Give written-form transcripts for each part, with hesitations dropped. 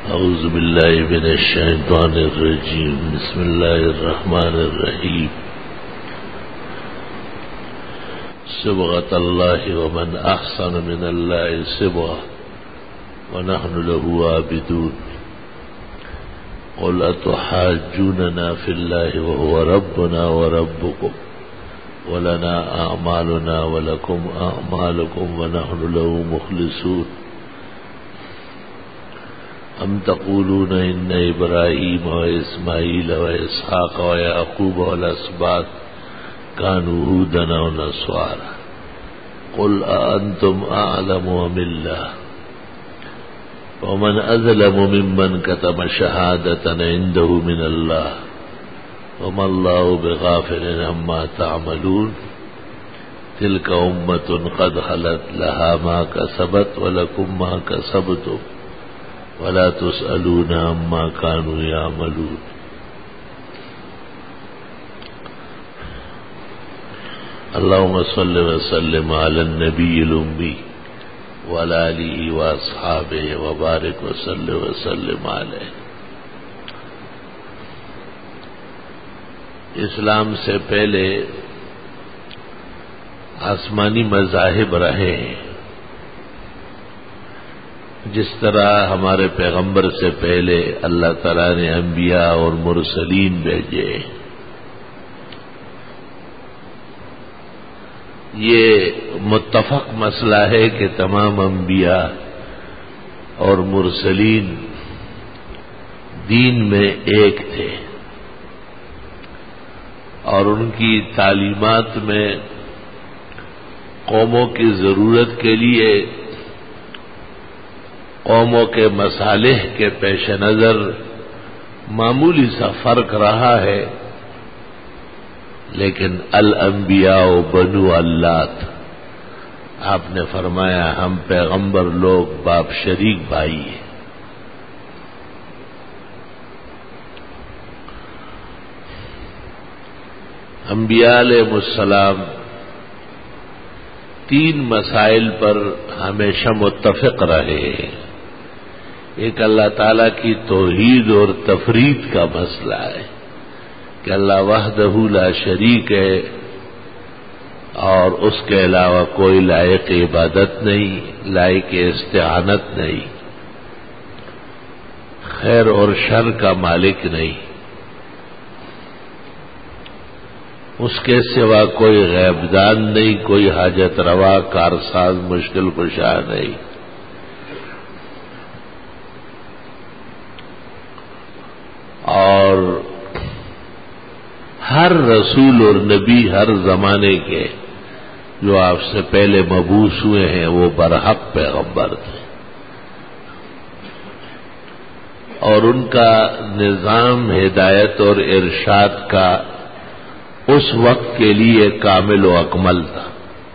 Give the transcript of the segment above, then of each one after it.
اعوذ باللہ من الشیطان الرجیم بسم اللہ الرحمن الرحیم صبغۃ اللہ ومن احسن من اللہ صبغۃ ونحن له عابدون قل اتحاجوننا فی اللہ وهو ربنا وربکم ولنا اعمالنا ولکم اعمالکم ونحن له مخلصون ام تقولون ان ابراہیم واسماعیل واسحاق ویعقوب والاسباط كانوا هودا او نصارا قل اانتم اعلم ام اللہ ومن اظلم ممن كتم شهادة عنده من اللہ وما اللہ بغافل عما تعملون تلك امة قد خلت لها ما كسبت ولكم ما كسبتم ولا تسألون عما كانوا يعملون اللهم صل وسلم على النبي الأمي وعلى آله وأصحابه وبارك وسلم عليه. اسلام سے پہلے آسمانی مذاہب رہے ہیں. جس طرح ہمارے پیغمبر سے پہلے اللہ تعالیٰ نے انبیاء اور مرسلین بھیجے، یہ متفق مسئلہ ہے کہ تمام انبیاء اور مرسلین دین میں ایک تھے اور ان کی تعلیمات میں قوموں کی ضرورت کے لیے قوموں کے مصالح کے پیش نظر معمولی سا فرق رہا ہے، لیکن الانبیاء بنو اللات، آپ نے فرمایا ہم پیغمبر لوگ باپ شریک بھائی ہیں. انبیاء علیہ السلام تین مسائل پر ہمیشہ متفق رہے ہیں. ایک اللہ تعالیٰ کی توحید اور تفرید کا مسئلہ ہے کہ اللہ وحدہ لا شریک ہے اور اس کے علاوہ کوئی لائق عبادت نہیں، لائق استعانت نہیں، خیر اور شر کا مالک نہیں، اس کے سوا کوئی غیب دان نہیں، کوئی حاجت روا کارساز مشکل کشا نہیں. اور ہر رسول اور نبی ہر زمانے کے جو آپ سے پہلے مبعوث ہوئے ہیں وہ برحق پیغمبر تھے، اور ان کا نظام ہدایت اور ارشاد کا اس وقت کے لیے کامل و اکمل تھا،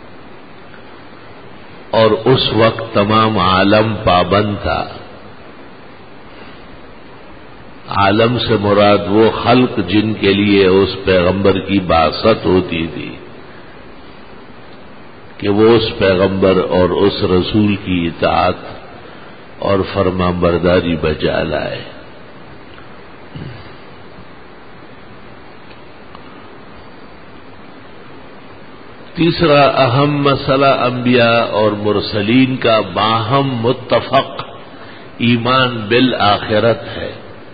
اور اس وقت تمام عالم پابند تھا. عالم سے مراد وہ خلق جن کے لیے اس پیغمبر کی بعثت ہوتی تھی کہ وہ اس پیغمبر اور اس رسول کی اطاعت اور فرما برداری بجا لائے. تیسرا اہم مسئلہ انبیاء اور مرسلین کا باہم متفق ایمان بالآخرت ہے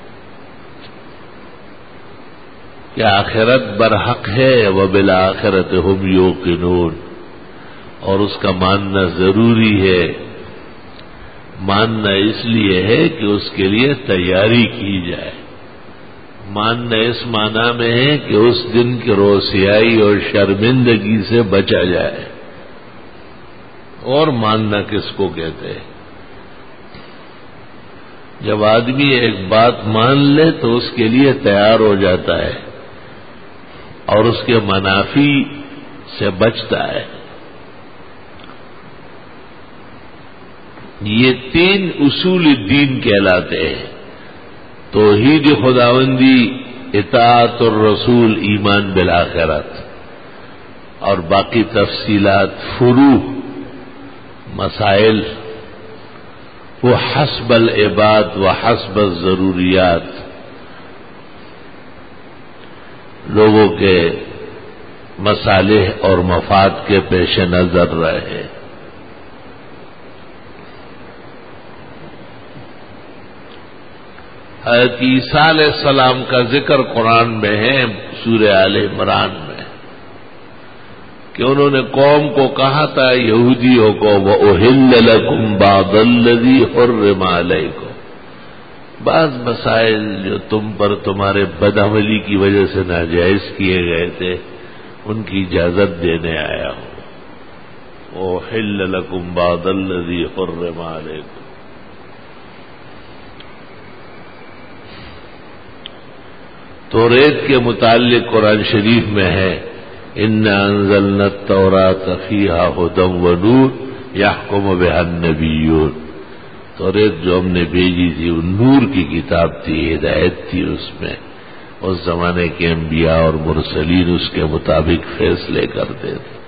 کہ آخرت برحق ہے، وبالآخرۃ ھم یوقنون، اور اس کا ماننا ضروری ہے. ماننا اس لیے ہے کہ اس کے لیے تیاری کی جائے. ماننا اس معنی میں ہے کہ اس دن کی رسوائی اور شرمندگی سے بچا جائے. اور ماننا کس کو کہتے ہیں؟ جب آدمی ایک بات مان لے تو اس کے لیے تیار ہو جاتا ہے اور اس کے منافی سے بچتا ہے. یہ تین اصول دین کہلاتے ہیں: توحید خداوندی، اطاعت الرسول، ایمان بالآخرت، اور باقی تفصیلات فروع مسائل وہ حسب العباد و حسب الضروریات لوگوں کے مصالح اور مفاد کے پیش نظر رہے. حضرت عیسیٰ علیہ السلام کا ذکر قرآن میں ہے سورہ آل عمران میں کہ انہوں نے قوم کو کہا تھا یہودیوں کو وَأُحِلَّ لَكُمْ بَعْضَ الَّذِي حُرِّمَ عَلَيْكُمْ، بعض مسائل جو تم پر تمہارے بدعملی کی وجہ سے ناجائز کیے گئے تھے ان کی اجازت دینے آیا ہوں. وَأُحِلَّ لَكُمْ بَعْضَ الَّذِي حُرِّمَ عَلَيْكُمْ. توریت کے متعلق قرآن شریف میں ہے اِنَّا أَنزَلْنَا التَّوْرَاةَ فِيهَا هُدًى وَنُورٌ يَحْكُمُ بِهَا النَّبِيُّونَ. توریت جو ہم نے بھیجی تھی وہ نور کی کتاب تھی، ہدایت تھی. اس میں اس زمانے کے انبیاء اور مرسلین اس کے مطابق فیصلے کرتے تھے.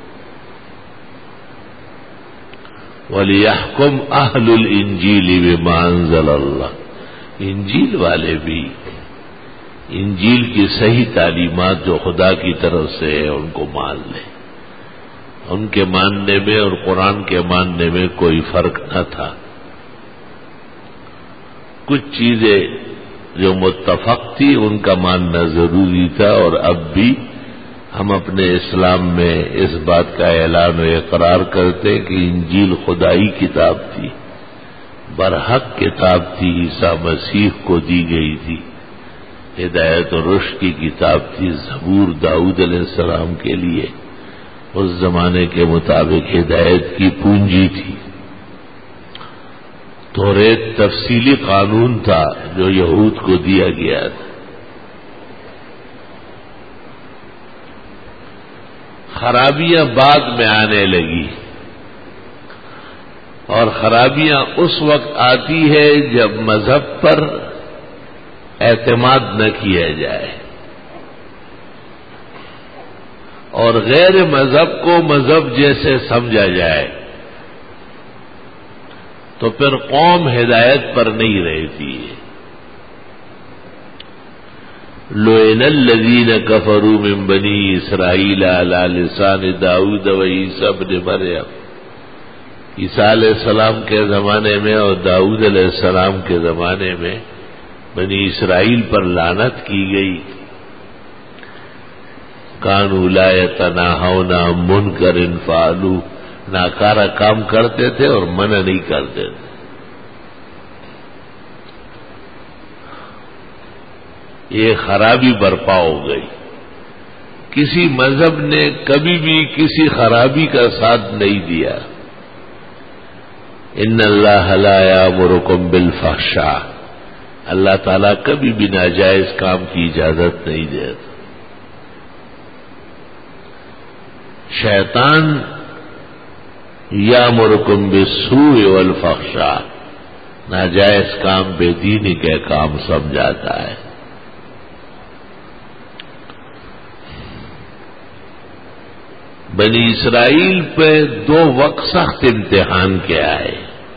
وَلِيَحْكُمْ أَهْلُ الْإِنْجِيلِ بِمَا أَنزَلَ اللَّهُ، انجیل والے بھی انجیل کی صحیح تعلیمات جو خدا کی طرف سے ہے ان کو مان لیں. ان کے ماننے میں اور قرآن کے ماننے میں کوئی فرق نہ تھا. کچھ چیزیں جو متفق تھی ان کا ماننا ضروری تھا، اور اب بھی ہم اپنے اسلام میں اس بات کا اعلان و اقرار کرتے کہ انجیل خدائی کتاب تھی، برحق کتاب تھی، عیسیٰ مسیح کو دی گئی تھی، ہدایت و رشد کی کتاب تھی. زبور داؤد علیہ السلام کے لیے اس زمانے کے مطابق ہدایت کی پونجی تھی. توریت تفصیلی قانون تھا جو یہود کو دیا گیا تھا. خرابیاں بعد میں آنے لگی، اور خرابیاں اس وقت آتی ہے جب مذہب پر اعتماد نہ کیا جائے اور غیر مذہب کو مذہب جیسے سمجھا جائے، تو پھر قوم ہدایت پر نہیں رہتی ہے. لُعِنَ الَّذِينَ كَفَرُوا مِن بَنِي إِسْرَائِيلَ عَلَى لِسَانِ داؤد وعیسی ابن مریم. عیسیٰ علیہ السلام کے زمانے میں اور داؤد علیہ السلام کے زمانے میں بنی اسرائیل پر لعنت کی گئی. کانوا لا یتناہون عن منکر فعلوہ، ناکارہ کام کرتے تھے اور منع نہیں کرتے تھے. یہ خرابی برپا ہو گئی. کسی مذہب نے کبھی بھی کسی خرابی کا ساتھ نہیں دیا. ان اللہ لا یامرکم بالفحشاء، اللہ تعالیٰ کبھی بھی ناجائز کام کی اجازت نہیں دیتا. شیطان یامرکم بالسوء والفحشاء، ناجائز کام بے دینی کے کام سمجھاتا ہے. بنی اسرائیل پہ 2 وقت سخت امتحان کے آئے.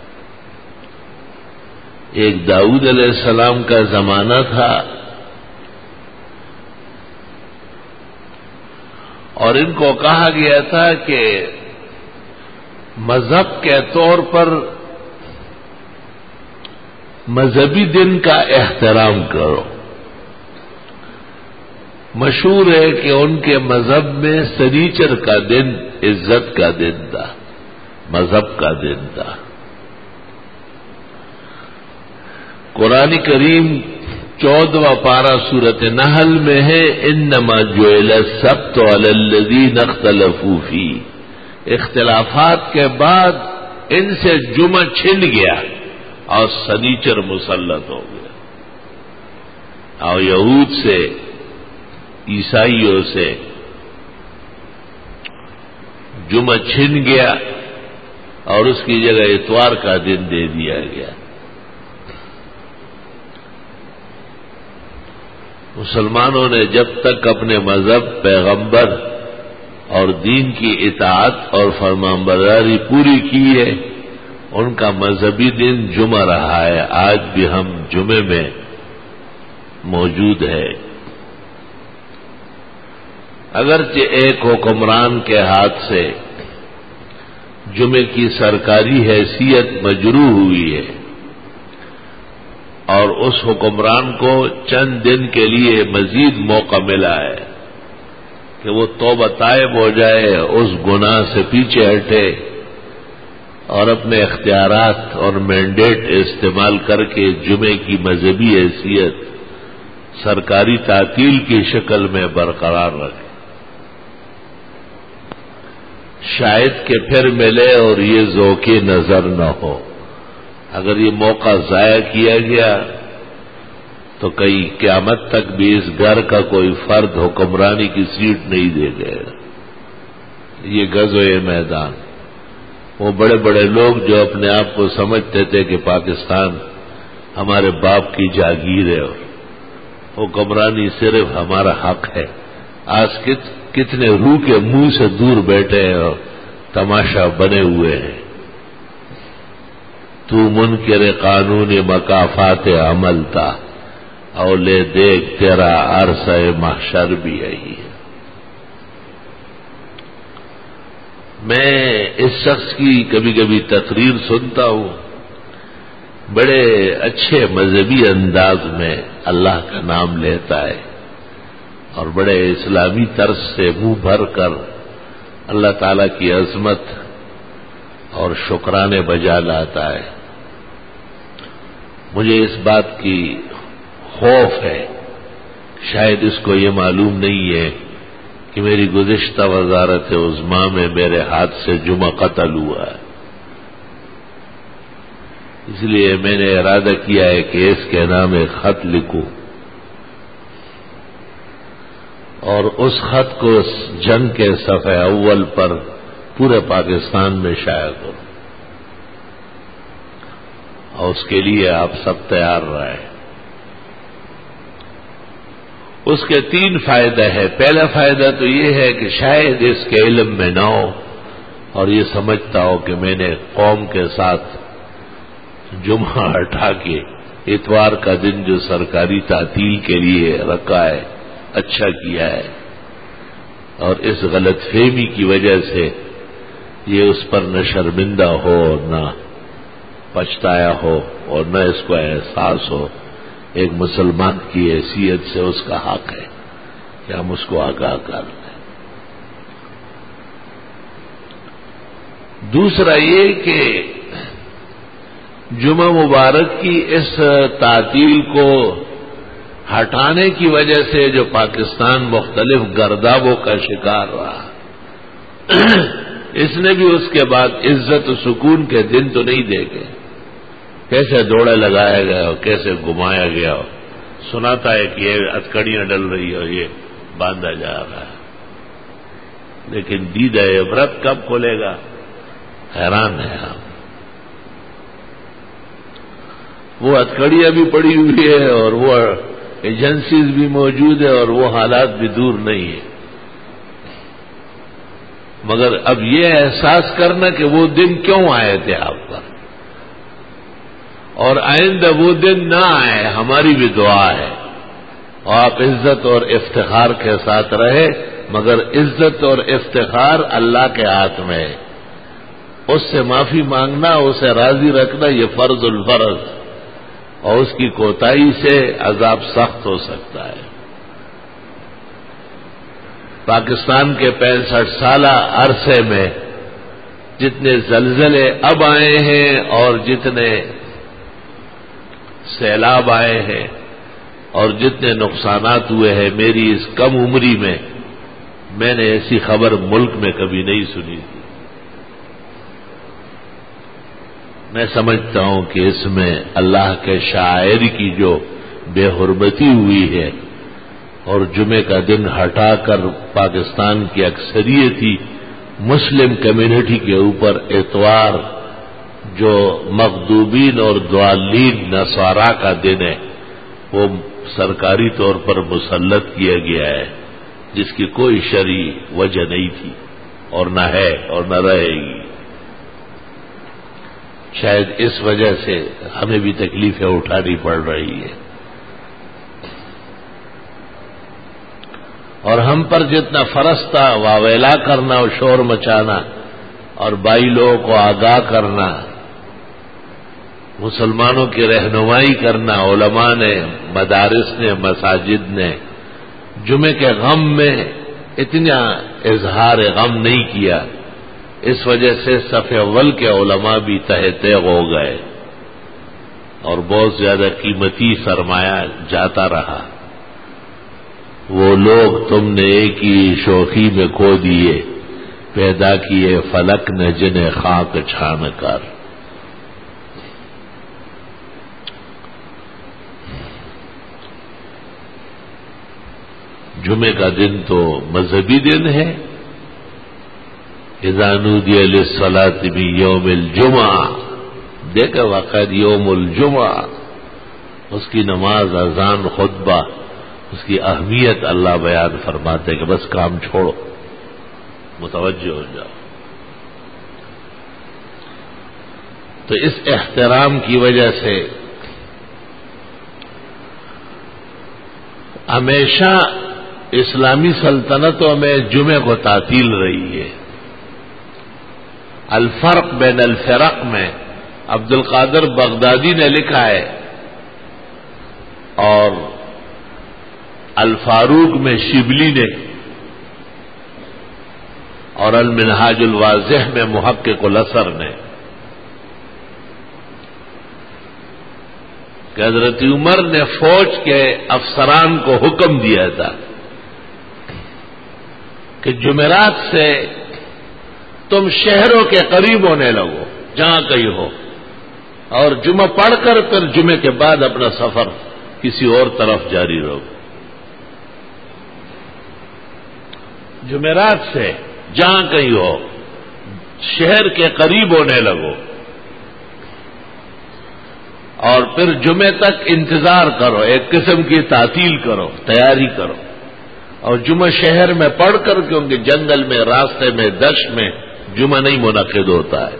ایک داؤد علیہ السلام کا زمانہ تھا اور ان کو کہا گیا تھا کہ مذہب کے طور پر مذہبی دن کا احترام کرو. مشہور ہے کہ ان کے مذہب میں سنیچر کا دن عزت کا دن تھا، مذہب کا دن تھا. قرآن کریم 14واں پارہ سورۃ نحل میں ہے انما جعل السبت علی الذین اختلفوا فیہ. اختلافات کے بعد ان سے جمعہ چھن گیا اور سنیچر مسلط ہو گیا. اور یہود سے عیسائیوں سے جمعہ چھن گیا اور اس کی جگہ اتوار کا دن دے دیا گیا. مسلمانوں نے جب تک اپنے مذہب، پیغمبر اور دین کی اطاعت اور فرمانبرداری پوری کی ہے، ان کا مذہبی دن جمعہ رہا ہے. آج بھی ہم جمعے میں موجود ہے. اگرچہ ایک حکمران کے ہاتھ سے جمعے کی سرکاری حیثیت مجروح ہوئی ہے اور اس حکمران کو چند دن کے لیے مزید موقع ملا ہے کہ وہ توبہ طائب ہو جائے, اس گناہ سے پیچھے ہٹے اور اپنے اختیارات اور مینڈیٹ استعمال کر کے جمعے کی مذہبی حیثیت سرکاری تعطیل کی شکل میں برقرار رکھے. شاید کہ پھر ملے اور یہ ذوق نظر نہ ہو. اگر یہ موقع ضائع کیا گیا تو کئی قیامت تک بھی اس گھر کا کوئی فرد حکمرانی کی سیٹ نہیں دے گئے. یہ غزوہ میدان, وہ بڑے بڑے لوگ جو اپنے آپ کو سمجھتے تھے کہ پاکستان ہمارے باپ کی جاگیر ہے اور حکمرانی صرف ہمارا حق ہے, آج کتنے روح کے منہ سے دور بیٹھے ہیں اور تماشا بنے ہوئے ہیں. تو منکر قانون مکافات عمل تھا اولے دیکھ تیرا عرصہ محشر بھی یہی ہے. میں اس شخص کی کبھی کبھی تقریر سنتا ہوں, بڑے اچھے مذہبی انداز میں اللہ کا نام لیتا ہے اور بڑے اسلامی طرز سے منہ بھر کر اللہ تعالی کی عظمت اور شکرانے بجا لاتا ہے. مجھے اس بات کی خوف ہے, شاید اس کو یہ معلوم نہیں ہے کہ میری گزشتہ وزارت عظمیٰ میں میرے ہاتھ سے جمعہ قتل ہوا ہے. اس لیے میں نے ارادہ کیا ہے کہ اس کے نام ایک خط لکھوں اور اس خط کو جنگ کے صفحہ اول پر پورے پاکستان میں شائع کروں, اور اس کے لیے آپ سب تیار رہیں. اس کے 3 فائدے ہیں. پہلا فائدہ تو یہ ہے کہ شاید اس کے علم میں نہ ہو اور یہ سمجھتا ہو کہ میں نے قوم کے ساتھ جمعہ ہٹا کے اتوار کا دن جو سرکاری تعطیل کے لیے رکھا ہے اچھا کیا ہے, اور اس غلط فہمی کی وجہ سے یہ اس پر نہ شرمندہ ہو نہ پچھتایا ہو اور نہ اس کو احساس ہو. ایک مسلمان کی حیثیت سے اس کا حق ہے کہ ہم اس کو آگاہ کر لیں. دوسرا یہ کہ جمعہ مبارک کی اس تعطیل کو ہٹانے کی وجہ سے جو پاکستان مختلف گردابوں کا شکار رہا, اس نے بھی اس کے بعد عزت و سکون کے دن تو نہیں دیکھے. کیسے دوڑے لگایا گیا اور کیسے گھمایا گیا, سناتا ہے کہ یہ ہتھکڑیاں ڈل رہی اور یہ باندھا جا رہا ہے, لیکن دید عبرت کب کھولے گا, حیران ہے ہم. وہ ہتھکڑیاں بھی پڑی ہوئی ہے اور وہ ایجنسیز بھی موجود ہے اور وہ حالات بھی دور نہیں ہے, مگر اب یہ احساس کرنا کہ وہ دن کیوں آئے تھے آپ پر, اور آئندہ وہ دن نہ آئے, ہماری بھی دعا ہے. اور آپ عزت اور افتخار کے ساتھ رہے, مگر عزت اور افتخار اللہ کے ہاتھ میں ہے. اس سے معافی مانگنا, اسے راضی رکھنا یہ فرض الفرض, اور اس کی کوتاہی سے عذاب سخت ہو سکتا ہے. پاکستان کے 65 سالہ عرصے میں جتنے زلزلے اب آئے ہیں اور جتنے سیلاب آئے ہیں اور جتنے نقصانات ہوئے ہیں, میری اس کم عمری میں نے ایسی خبر ملک میں کبھی نہیں سنی تھی. میں سمجھتا ہوں کہ اس میں اللہ کے شاعر کی جو بے حرمتی ہوئی ہے اور جمعے کا دن ہٹا کر پاکستان کی اکثریتی مسلم کمیونٹی کے اوپر اتوار جو مغضوبین اور ضالین نصارا کا دن ہے وہ سرکاری طور پر مسلط کیا گیا ہے, جس کی کوئی شرعی وجہ نہیں تھی اور نہ ہے اور نہ رہے گی. شاید اس وجہ سے ہمیں بھی تکلیفیں اٹھانی پڑ رہی ہے، اور ہم پر جتنا فرض تھا واویلا کرنا اور شور مچانا اور بائی لوگوں کو آگاہ کرنا، مسلمانوں کی رہنمائی کرنا، علماء نے، مدارس نے، مساجد نے جمعے کے غم میں اتنا اظہار غم نہیں کیا، اس وجہ سے صف اول کے علماء بھی تہ تیغ ہو گئے اور بہت زیادہ قیمتی سرمایہ جاتا رہا۔ وہ لوگ تم نے ایک ہی شوخی میں کھو دیے، پیدا کیے فلک نے جنہیں خاک چھان کر۔ جمعے کا دن تو مذہبی دن ہے، اذا نودی للصلاۃ من یوم الجمعہ، دیکھا وقت یوم الجمعہ، اس کی نماز، اذان، خطبہ، اس کی اہمیت اللہ بیان فرماتے کہ بس کام چھوڑو، متوجہ ہو جاؤ۔ تو اس احترام کی وجہ سے ہمیشہ اسلامی سلطنتوں میں جمعے کو تعطیل رہی ہے۔ الفرق بین الفرق میں عبد القادر بغدادی نے لکھا ہے، اور الفاروق میں شبلی نے، اور المنہاج الواضح میں محقق الاثر نے، کہ حضرت عمر نے فوج کے افسران کو حکم دیا تھا کہ جمعرات سے تم شہروں کے قریب ہونے لگو جہاں کہیں ہو، اور جمعہ پڑھ کر پھر جمعے کے بعد اپنا سفر کسی اور طرف جاری رہو۔ جمعرات سے جہاں کہیں ہو شہر کے قریب ہونے لگو، اور پھر جمعے تک انتظار کرو، ایک قسم کی تعطیل کرو، تیاری کرو، اور جمعہ شہر میں پڑھ کر، کیونکہ جنگل میں، راستے میں، دشت میں جمعہ نہیں منعقد ہوتا ہے،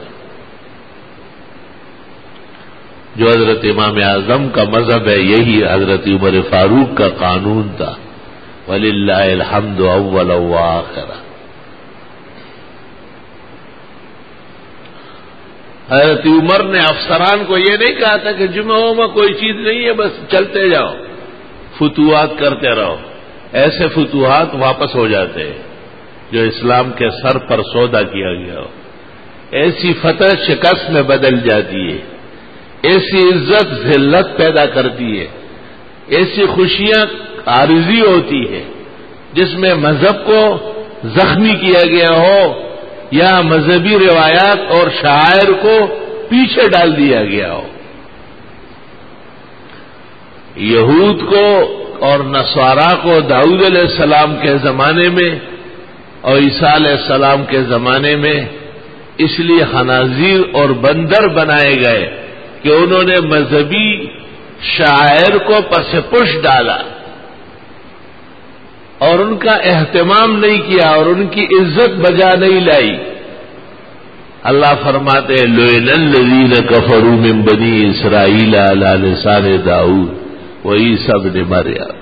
جو حضرت امام اعظم کا مذہب ہے یہی حضرت عمر فاروق کا قانون تھا، وَلِلَّهِ الْحَمْدُ أَوَّلًا وَآخِرًا۔ حضرت عمر نے افسران کو یہ نہیں کہا تھا کہ جمعوں میں کوئی چیز نہیں ہے، بس چلتے جاؤ، فتوحات کرتے رہو۔ ایسے فتوحات واپس ہو جاتے ہیں جو اسلام کے سر پر سودا کیا گیا ہو، ایسی فتح شکست میں بدل جاتی ہے، ایسی عزت ذلت پیدا کرتی ہے، ایسی خوشیاں عارضی ہوتی ہے جس میں مذہب کو زخمی کیا گیا ہو یا مذہبی روایات اور شعائر کو پیچھے ڈال دیا گیا ہو۔ یہود کو اور نصارا کو داؤد علیہ السلام کے زمانے میں اور عیسیٰ علیہ السلام کے زمانے میں اس لیے خنازیر اور بندر بنائے گئے کہ انہوں نے مذہبی شاعر کو پس پش ڈالا اور ان کا اہتمام نہیں کیا اور ان کی عزت بجا نہیں لائی۔ اللہ فرماتے ہیں لُعِنَ الَّذِينَ كَفَرُوا مِن بَنِي إِسْرَائِيلَ عَلَى لِسَانِ دَاؤُد وَعِيسَىٰ ابْنِ مَرْيَمَ،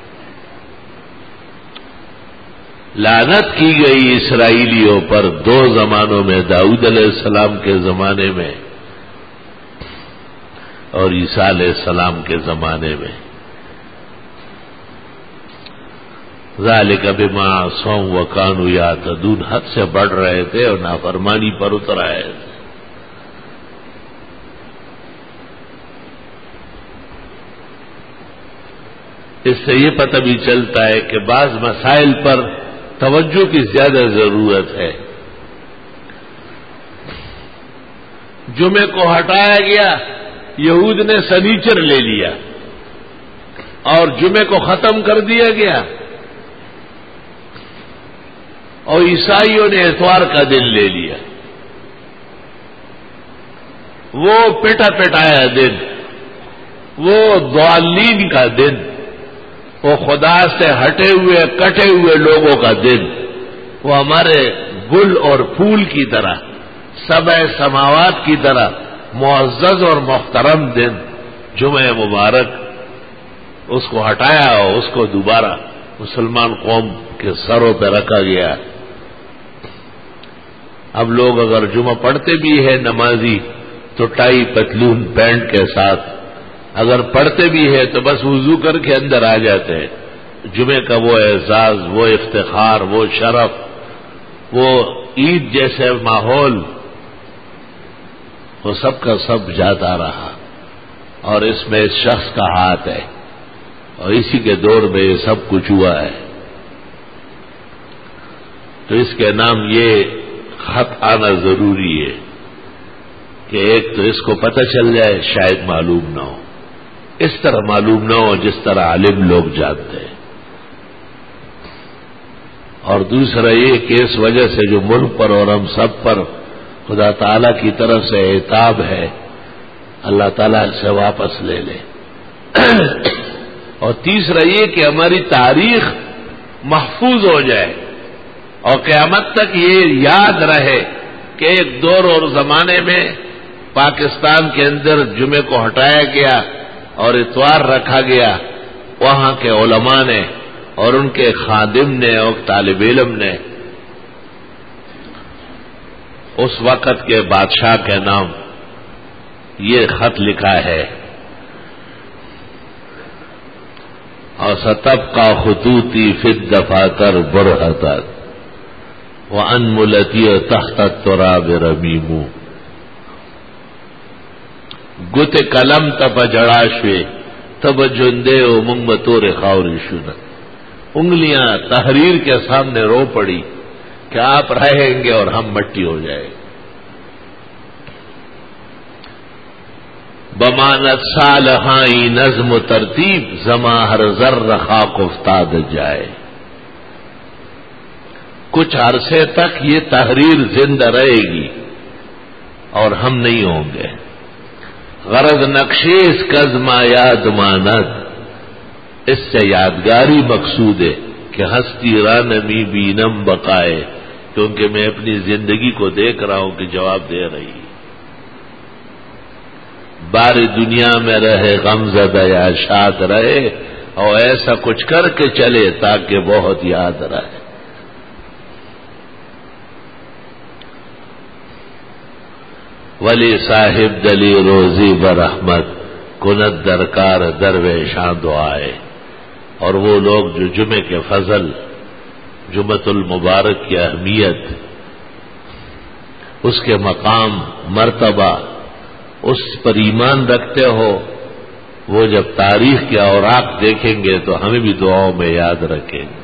لعنت کی گئی اسرائیلیوں پر دو زمانوں میں، داؤد علیہ السلام کے زمانے میں اور عیسیٰ علیہ السلام کے زمانے میں۔ ذالک بما عصوا وکانوا یعتدون، حد سے بڑھ رہے تھے اور نافرمانی پر اتر آئے تھے۔ اس سے یہ پتہ بھی چلتا ہے کہ بعض مسائل پر توجہ کی زیادہ ضرورت ہے۔ جمعے کو ہٹایا گیا، یہود نے سنیچر لے لیا، اور جمعے کو ختم کر دیا گیا، اور عیسائیوں نے اتوار کا دن لے لیا۔ وہ پٹا پٹایا دن، وہ ضالین کا دن، وہ خدا سے ہٹے ہوئے کٹے ہوئے لوگوں کا دن، وہ ہمارے گل اور پھول کی طرح، سبع سماوات کی طرح معزز اور محترم دن جمعہ مبارک اس کو ہٹایا اور اس کو دوبارہ مسلمان قوم کے سروں پہ رکھا گیا. اب لوگ اگر جمعہ پڑھتے بھی ہیں نمازی تو ٹائی پتلون پینٹ کے ساتھ، اگر پڑھتے بھی ہیں تو بس وضو کر کے اندر آ جاتے ہیں. جمعے کا وہ اعزاز، وہ افتخار، وہ شرف، وہ عید جیسے ماحول، وہ سب کا سب جاتا رہا. اور اس میں اس شخص کا ہاتھ ہے اور اسی کے دور میں یہ سب کچھ ہوا ہے. تو اس کے نام یہ خط آنا ضروری ہے کہ ایک تو اس کو پتہ چل جائے، شاید معلوم نہ ہو، اس طرح معلوم نہ ہو جس طرح عالم لوگ جانتے ہیں. اور دوسرا یہ کہ اس وجہ سے جو ملک پر اور ہم سب پر خدا تعالی کی طرف سے عتاب ہے، اللہ تعالیٰ سے واپس لے لے. اور تیسرا یہ کہ ہماری تاریخ محفوظ ہو جائے اور قیامت تک یہ یاد رہے کہ ایک دور اور زمانے میں پاکستان کے اندر جمعے کو ہٹایا گیا اور اتوار رکھا گیا. وہاں کے علماء نے اور ان کے خادم نے اور طالب علم نے اس وقت کے بادشاہ کے نام یہ خط لکھا ہے، اور ستبقى خطوطی فی الدفاتر برہتر وانملتی تحت التراب رمیم. گت قلم تب جڑا شوے تب جندے و منگ بطور خاوری شدہ. انگلیاں تحریر کے سامنے رو پڑی کہ آپ رہیں گے اور ہم مٹی ہو جائیں. بمانت صالحائی نظم و ترتیب زما ہر ذر خاک افتاد جائے. کچھ عرصے تک یہ تحریر زندہ رہے گی اور ہم نہیں ہوں گے. غرض نقشے اس کزما یاد ماند، اس سے یادگاری مقصود ہے کہ ہستی رانمی بینم بقائے، کیونکہ میں اپنی زندگی کو دیکھ رہا ہوں کہ جواب دے رہی. باری دنیا میں رہے غمزدہ یا شاد رہے، اور ایسا کچھ کر کے چلے تاکہ بہت یاد رہے. ولی صاحب دلی روزی برحمت کنت درکار درویشاں دعائے. اور وہ لوگ جو جمعے کے فضل، جمعۃ المبارک کی اہمیت، اس کے مقام، مرتبہ، اس پر ایمان رکھتے ہو، وہ جب تاریخ کے اوراق دیکھیں گے تو ہمیں بھی دعاؤں میں یاد رکھیں گے.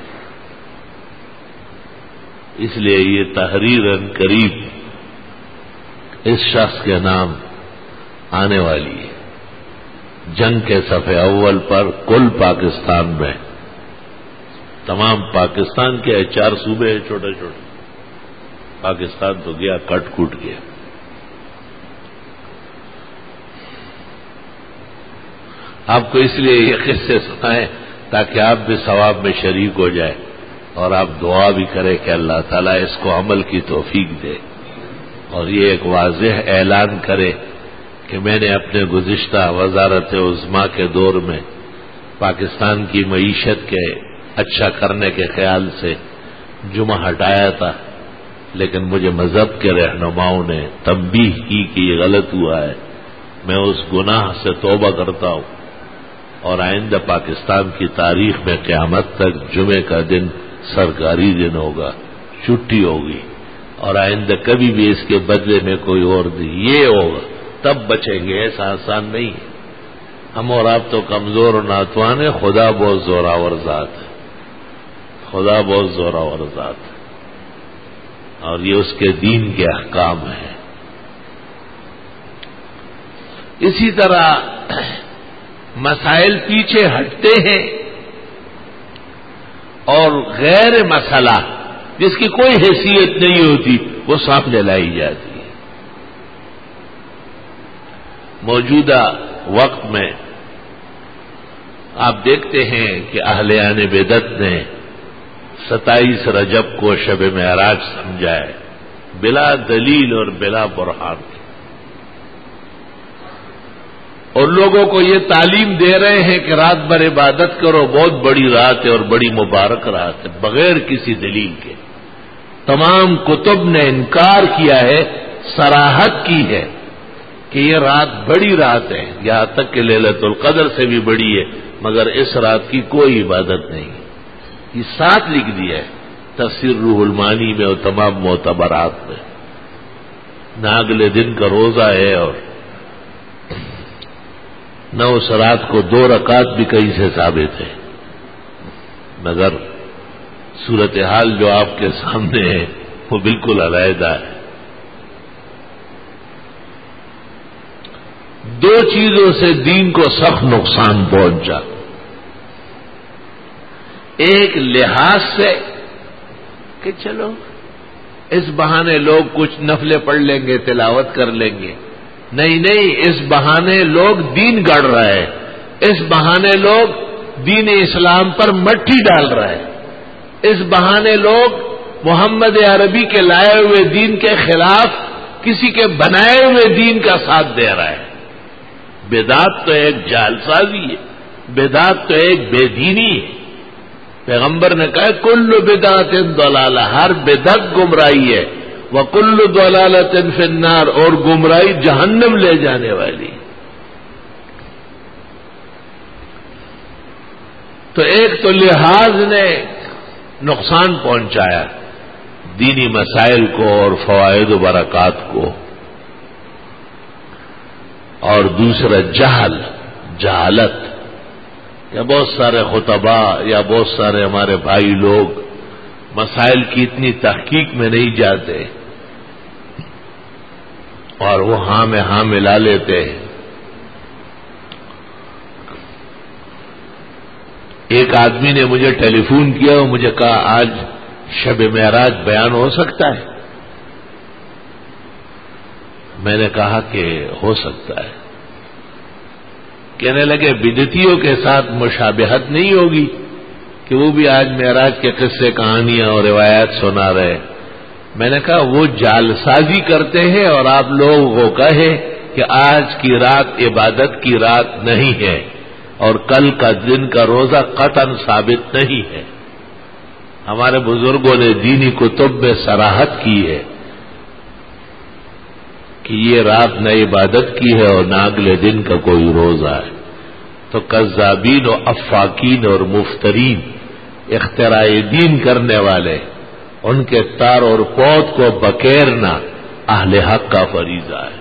اس لیے یہ تحریراً قریب اس شخص کے نام آنے والی ہے. جنگ کے صفحے اول پر کل پاکستان میں، تمام پاکستان کے 4 صوبے ہیں چھوٹے چھوٹے، پاکستان تو گیا کٹ کٹ گیا. آپ کو اس لیے یہ قصے سنائیں تاکہ آپ بھی ثواب میں شریک ہو جائے اور آپ دعا بھی کریں کہ اللہ تعالیٰ اس کو عمل کی توفیق دے. اور یہ ایک واضح اعلان کرے کہ میں نے اپنے گزشتہ وزارت عظمیٰ کے دور میں پاکستان کی معیشت کے اچھا کرنے کے خیال سے جمعہ ہٹایا تھا، لیکن مجھے مذہب کے رہنماؤں نے تنبیہ کی کہ یہ غلط ہوا ہے. میں اس گناہ سے توبہ کرتا ہوں اور آئندہ پاکستان کی تاریخ میں قیامت تک جمعے کا دن سرکاری دن ہوگا، چھٹی ہوگی، اور آئندہ کبھی بھی اس کے بدلے میں کوئی اور دن یہ ہوگا تب بچیں گے. ایسا آسان نہیں ہے. ہم اور آپ تو کمزور اور ناتوان ہیں، خدا بہت زوراور ذات ہے، خدا بہت زوراور ذات ہے، اور یہ اس کے دین کے احکام ہیں. اسی طرح مسائل پیچھے ہٹتے ہیں اور غیر مسئلہ جس کی کوئی حیثیت نہیں ہوتی وہ سامنے لائی جاتی ہے. موجودہ وقت میں آپ دیکھتے ہیں کہ اہلیان بدعت نے 27 رجب کو شب معراج سمجھا ہے، بلا دلیل اور بلا برہان. اور لوگوں کو یہ تعلیم دے رہے ہیں کہ رات بھر عبادت کرو، بہت بڑی رات ہے اور بڑی مبارک رات ہے، بغیر کسی دلیل کے۔ تمام کتب نے انکار کیا ہے، صراحت کی ہے کہ یہ رات بڑی رات ہے، یہاں تک کہ لیلۃ القدر سے بھی بڑی ہے، مگر اس رات کی کوئی عبادت نہیں۔ یہ ساتھ لکھ دیا ہے تفسیر روح المعانی میں اور تمام معتبرات میں۔ نہ اگلے دن کا روزہ ہے، اور نہ اس رات کو 2 رکعت بھی کہیں سے ثابت ہے، مگر صورتحال جو آپ کے سامنے ہے وہ بالکل علیحدہ ہے۔ 2 چیزوں سے دین کو سخت نقصان پہنچا۔ ایک لحاظ سے کہ چلو اس بہانے لوگ کچھ نفلیں پڑھ لیں گے، تلاوت کر لیں گے، نہیں، اس بہانے لوگ دین گڑ رہا ہے، اس بہانے لوگ دین اسلام پر مٹی ڈال رہا ہے، اس بہانے لوگ محمد عربی کے لائے ہوئے دین کے خلاف کسی کے بنائے ہوئے دین کا ساتھ دے رہا ہے۔ بدعت تو ایک جعلسازی ہے، بدعت تو ایک بے دینی ہے۔ پیغمبر نے کہا کل بدعت ضلالہ، ہر بدعت گمراہی ہے، وکل ضلالۃ فی النار، اور گمراہی جہنم لے جانے والی۔ تو ایک تو لحاظ نے نقصان پہنچایا دینی مسائل کو اور فوائد و برکات کو، اور دوسرا جہالت، یا بہت سارے خطبا یا بہت سارے ہمارے بھائی لوگ مسائل کی اتنی تحقیق میں نہیں جاتے اور وہ ہاں میں ہاں ملا لیتے ہیں۔ ایک آدمی نے مجھے ٹیلی فون کیا اور مجھے کہا آج شب معراج بیان ہو سکتا ہے؟ میں نے کہا کہ ہو سکتا ہے۔ کہنے لگے بدعتیوں کے ساتھ مشابہت نہیں ہوگی کہ وہ بھی آج معراج کے قصے کہانیاں اور روایات سنا رہے؟ میں نے کہا وہ جعلسازی کرتے ہیں، اور آپ لوگوں کو کہے کہ آج کی رات عبادت کی رات نہیں ہے اور کل کا دن کا روزہ قطعاً ثابت نہیں ہے۔ ہمارے بزرگوں نے دینی کتب میں صراحت کی ہے کہ یہ رات نہ عبادت کی ہے اور نہ اگلے دن کا کوئی روزہ ہے۔ تو کذابین و افاکین اور مفترین، اختراع دین کرنے والے، ان کے تار اور پود کو بکیرنا اہل حق کا فریضہ ہے۔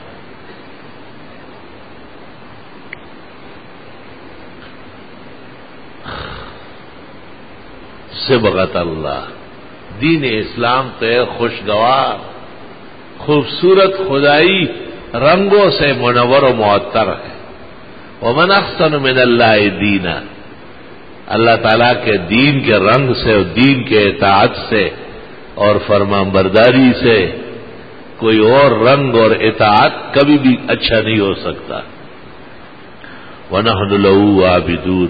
صبغت اللہ، دین اسلام تو ایک خوشگوار خوبصورت خدائی رنگوں سے منور و معطر ہے۔ ومن احسن من اللہ دینا، اللہ تعالیٰ کے دین کے رنگ سے اور دین کے اطاعت سے اور فرمان برداری سے کوئی اور رنگ اور اطاعت کبھی بھی اچھا نہیں ہو سکتا۔ وَنَحْنُ لَهُ عَابِدُونَ،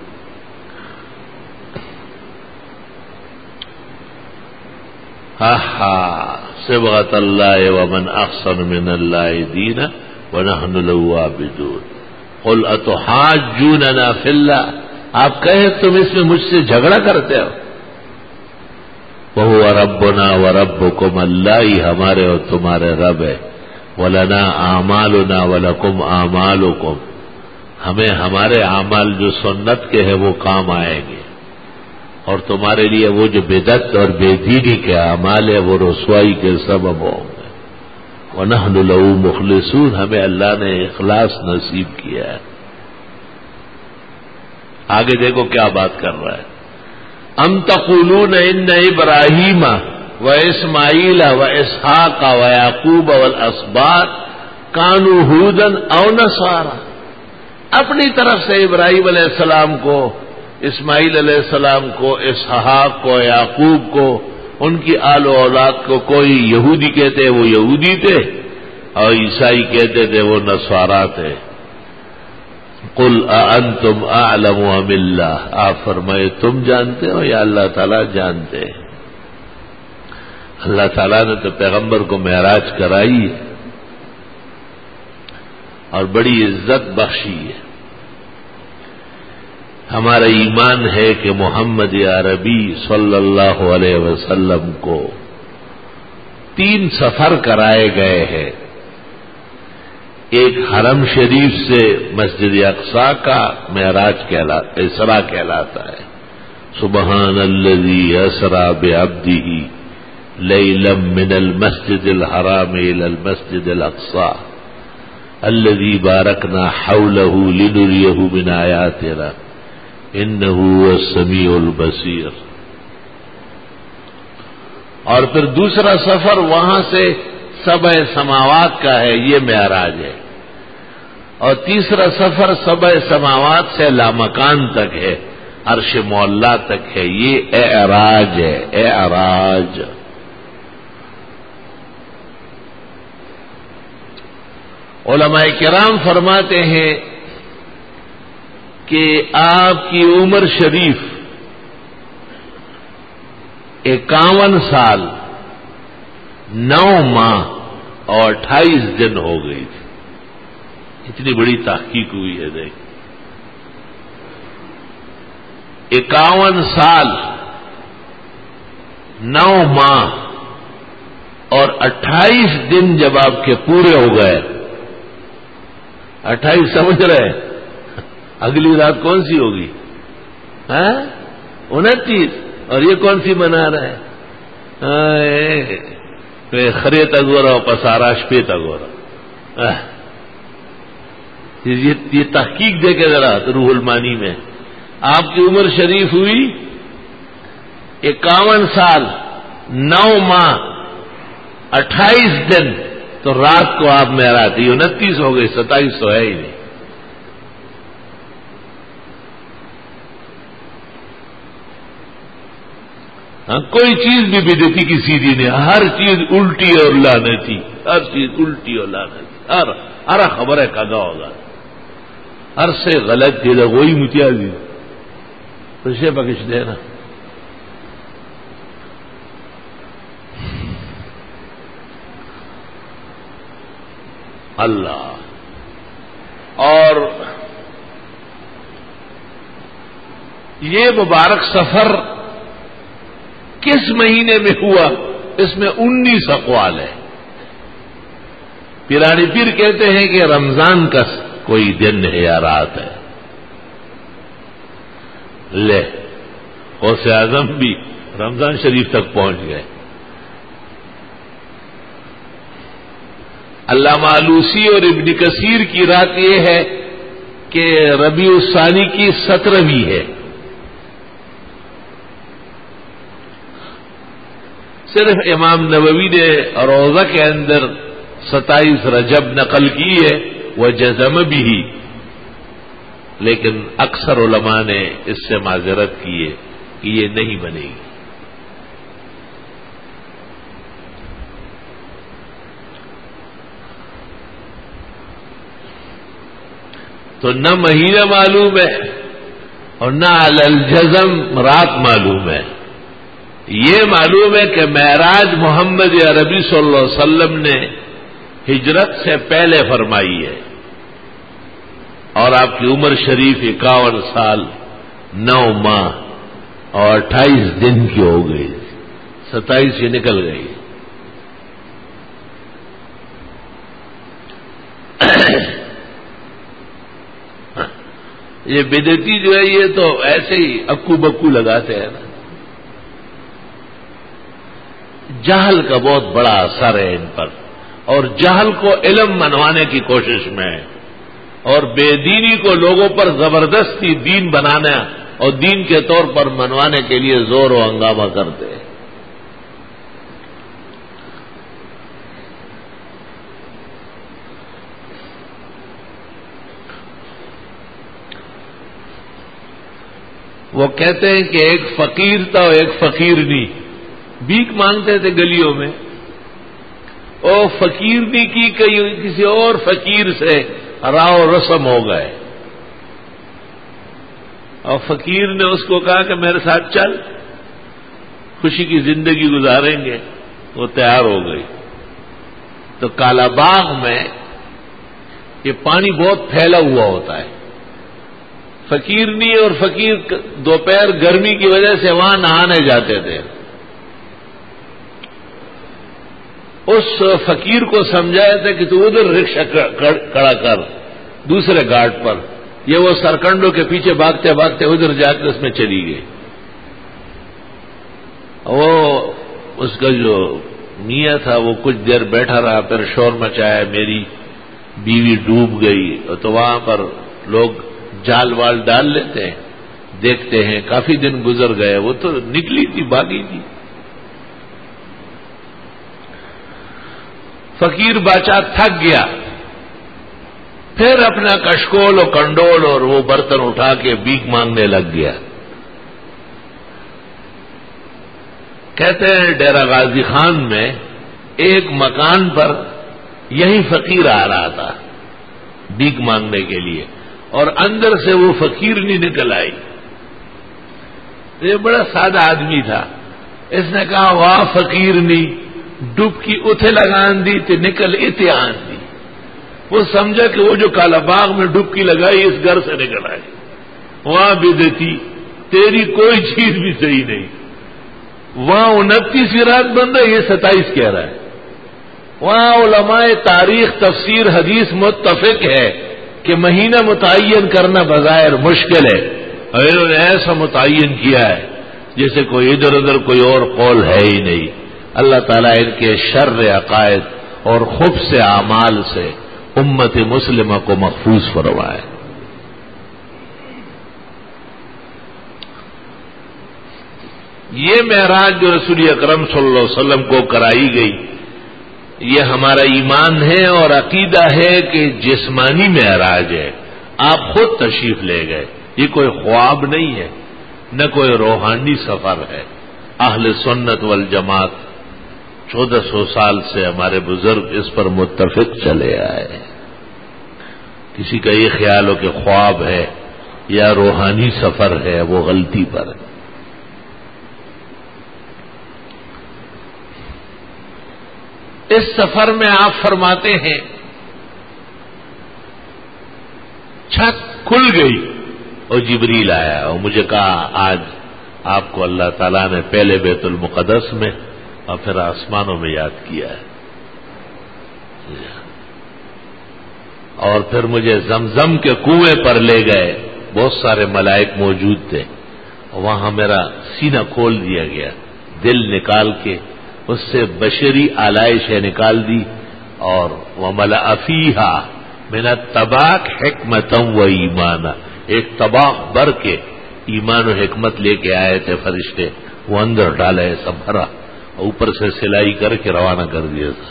صبغت اللہ ومن احسن من اللہ دینا ونحن له عابدون۔ قل اتحاجوننا فی اللہ، آپ کہیں تم اس میں مجھ سے جھگڑا کرتے ہو؟ وہو ربنا وربکم، اللہ ہی ہمارے اور تمہارے رب ہے۔ ولنا اعمالنا ولکم اعمالکم، ہمیں ہمارے اعمال جو سنت کے ہیں وہ کام آئیں گے، اور تمہارے لیے وہ جو بدعت اور بے دینی کے اعمال ہے وہ رسوائی کے سبب ہوں گے۔ وَنَحْنُ لَهُ مُخْلِصُونَ، ہمیں اللہ نے اخلاص نصیب کیا ہے۔ آگے دیکھو کیا بات کر رہا ہے۔ ام تقولون ان ابراہیم و اسماعیل و اسحاق و یعقوب والاسباط کانوا ھودا او نصارا، اپنی طرف سے ابراہیم علیہ السلام کو، اسماعیل علیہ السلام کو، اسحاق کو، یعقوب کو، ان کی آل و اولاد کو کوئی یہودی کہتے وہ یہودی تھے اور عیسائی کہتے تھے وہ نصارا تھے۔ قل اانتم اعلم ام اللہ، آپ فرمائے تم جانتے ہو یا اللہ تعالیٰ جانتے ہیں؟ اللہ تعالیٰ نے تو پیغمبر کو معراج کرائی ہے، اور بڑی عزت بخشی ہے. ہمارا ایمان ہے کہ محمد عربی صلی اللہ علیہ وسلم کو 3 سفر کرائے گئے ہیں. ایک حرم شریف سے مسجد اقصی کا معراج اسراء کہلاتا ہے. سبحان الذی اسرا بعبدہ لیلا من المسجد الحرام الى المسجد الاقصی الذی بارکنا حولہ لنریہ من آیاتنا انہ هو السمیع البصیر. اور پھر دوسرا سفر وہاں سے سبع سماوات کا ہے، یہ معراج ہے. اور تیسرا سفر سبع سماوات سے لامکان تک ہے، عرش معلی تک ہے، یہ اعراج ہے. اعراج علماء کرام فرماتے ہیں کہ آپ کی عمر شریف 51 سال 9 ماہ اور 28 دن ہو گئی تھی. اتنی بڑی تحقیق ہوئی ہے. دیکھ 51 سال 9 ماہ اور 28 دن جب آپ کے پورے ہو گئے. 28 سمجھ رہے ہیں؟ اگلی رات کون سی ہوگی؟ 29. اور یہ کون سی منا رہا ہے؟ خریت اگورا پساراش پیت اگورا. یہ تحقیق دے کے ذرا روح المانی میں آپ کی عمر شریف ہوئی 51 سال 9 ماہ 28 دن، تو رات کو آپ معراج تھی. 29 ہو گئی، 27 تو ہے ہی نہیں. کوئی چیز بھی بدعتی کی سیدھی نہیں، ہر چیز الٹی اور لعنتی، ہر چیز الٹی اور لعنتی. ہر خبر ہے کگا ہوگا، ہر سے غلط دے گا وہی متیازی خوشے بخش دینا. اللہ. اور یہ مبارک سفر کس مہینے میں ہوا؟ اس میں 19 اقوال ہے. پیرانی پیر کہتے ہیں کہ رمضان کا کوئی دن ہے یا رات ہے. لے غوث اعظم بھی رمضان شریف تک پہنچ گئے. علامہ آلوسی اور ابن کثیر کی رات یہ ہے کہ ربیع الثانی کی 17ویں ہے. صرف امام نووی نے روضہ کے اندر 27 رجب نقل کی ہے، وہ جزم بھی، لیکن اکثر علماء نے اس سے معذرت کی ہے کہ یہ نہیں بنے گی. تو نہ مہینہ معلوم ہے اور نہ علی الجزم رات معلوم ہے. یہ معلوم ہے کہ معراج محمد عربی صلی اللہ علیہ وسلم نے ہجرت سے پہلے فرمائی ہے، اور آپ کی عمر شریف 51 سال 9 ماہ اور 28 دن کی ہو گئی. 27 سے نکل گئی. یہ بدعتی جو ہے یہ تو ایسے ہی اکو بکو لگاتے ہیں نا. جہل کا بہت بڑا اثر ہے ان پر، اور جہل کو علم منوانے کی کوشش میں ہے، اور بے دینی کو لوگوں پر زبردستی دین بنانا اور دین کے طور پر منوانے کے لیے زور و ہنگامہ کرتے ہیں. وہ کہتے ہیں کہ ایک فقیر تھا اور ایک فقیرنی، بھیک مانگتے تھے گلیوں میں. اور فقیرنی کی کسی اور فقیر سے راہ و رسم ہو گئے، اور فقیر نے اس کو کہا کہ میرے ساتھ چل، خوشی کی زندگی گزاریں گے. وہ تیار ہو گئی. تو کالا باغ میں یہ پانی بہت پھیلا ہوا ہوتا ہے. فقیر نہیں، اور فقیر دوپہر گرمی کی وجہ سے وہاں نہانے جاتے تھے. اس فقیر کو سمجھایا تھا کہ تو ادھر رکشہ کھڑا کر دوسرے گھاٹ پر. یہ وہ سرکنڈوں کے پیچھے بھاگتے بھاگتے ادھر جا کے اس میں چلی گئی. وہ اس کا جو میاں تھا وہ کچھ دیر بیٹھا رہا، پھر شور مچایا میری بیوی ڈوب گئی. تو وہاں پر لوگ جال وال ڈال لیتے ہیں، دیکھتے ہیں. کافی دن گزر گئے، وہ تو نکلی تھی، بھاگی تھی. فقیر باچا تھک گیا، پھر اپنا کشکول اور کنڈول اور وہ برتن اٹھا کے بھیک مانگنے لگ گیا. کہتے ہیں ڈیرہ غازی خان میں ایک مکان پر یہی فقیر آ رہا تھا بھیک مانگنے کے لیے، اور اندر سے وہ فقیر نہیں نکل آئی. یہ بڑا سادہ آدمی تھا. اس نے کہا واہ فقیر نہیں، ڈبکی اتھے لگان دی تے نکل اتے آن دی. وہ سمجھا کہ وہ جو کالا باغ میں ڈبکی لگائی اس گھر سے نکل آئی. وہاں بھی دیتی تیری کوئی چیز بھی صحیح نہیں. وہاں 29 رات بند ہے، یہ 27 کہہ رہا ہے. وہاں علماء تاریخ تفسیر حدیث متفق ہے کہ مہینہ متعین کرنا بظاہر مشکل ہے، اور انہوں نے ایسا متعین کیا ہے جیسے کوئی ادھر ادھر کوئی اور قول ہے ہی نہیں. اللہ تعالیٰ ان کے شر عقائد اور خبث اعمال سے امت مسلمہ کو محفوظ فرمائے. یہ معراج جو رسول اکرم صلی اللہ علیہ وسلم کو کرائی گئی، یہ ہمارا ایمان ہے اور عقیدہ ہے کہ جسمانی معراج ہے. آپ خود تشریف لے گئے، یہ کوئی خواب نہیں ہے، نہ کوئی روحانی سفر ہے. اہل سنت والجماعت 1400 سال سے ہمارے بزرگ اس پر متفق چلے آئے. کسی کا یہ خیال ہو کہ خواب ہے یا روحانی سفر ہے، وہ غلطی پر ہے. اس سفر میں آپ فرماتے ہیں چھت کھل گئی اور جبریل آیا اور مجھے کہا آج آپ کو اللہ تعالیٰ نے پہلے بیت المقدس میں اور پھر آسمانوں میں یاد کیا ہے. اور پھر مجھے زمزم کے کنویں پر لے گئے، بہت سارے ملائک موجود تھے. وہاں میرا سینہ کھول دیا گیا، دل نکال کے اس سے بشری آلائشیں نکال دی، اور وَمَلَأَ فِيهَا مِنَ الطَّبَاقِ حِکْمَةً وَإِیمَانًا. ایک طباق بھر کے ایمان و حکمت لے کے آئے تھے فرشتے، وہ اندر ڈالے سب بھرا، اوپر سے سلائی کر کے روانہ کر دیا تھا.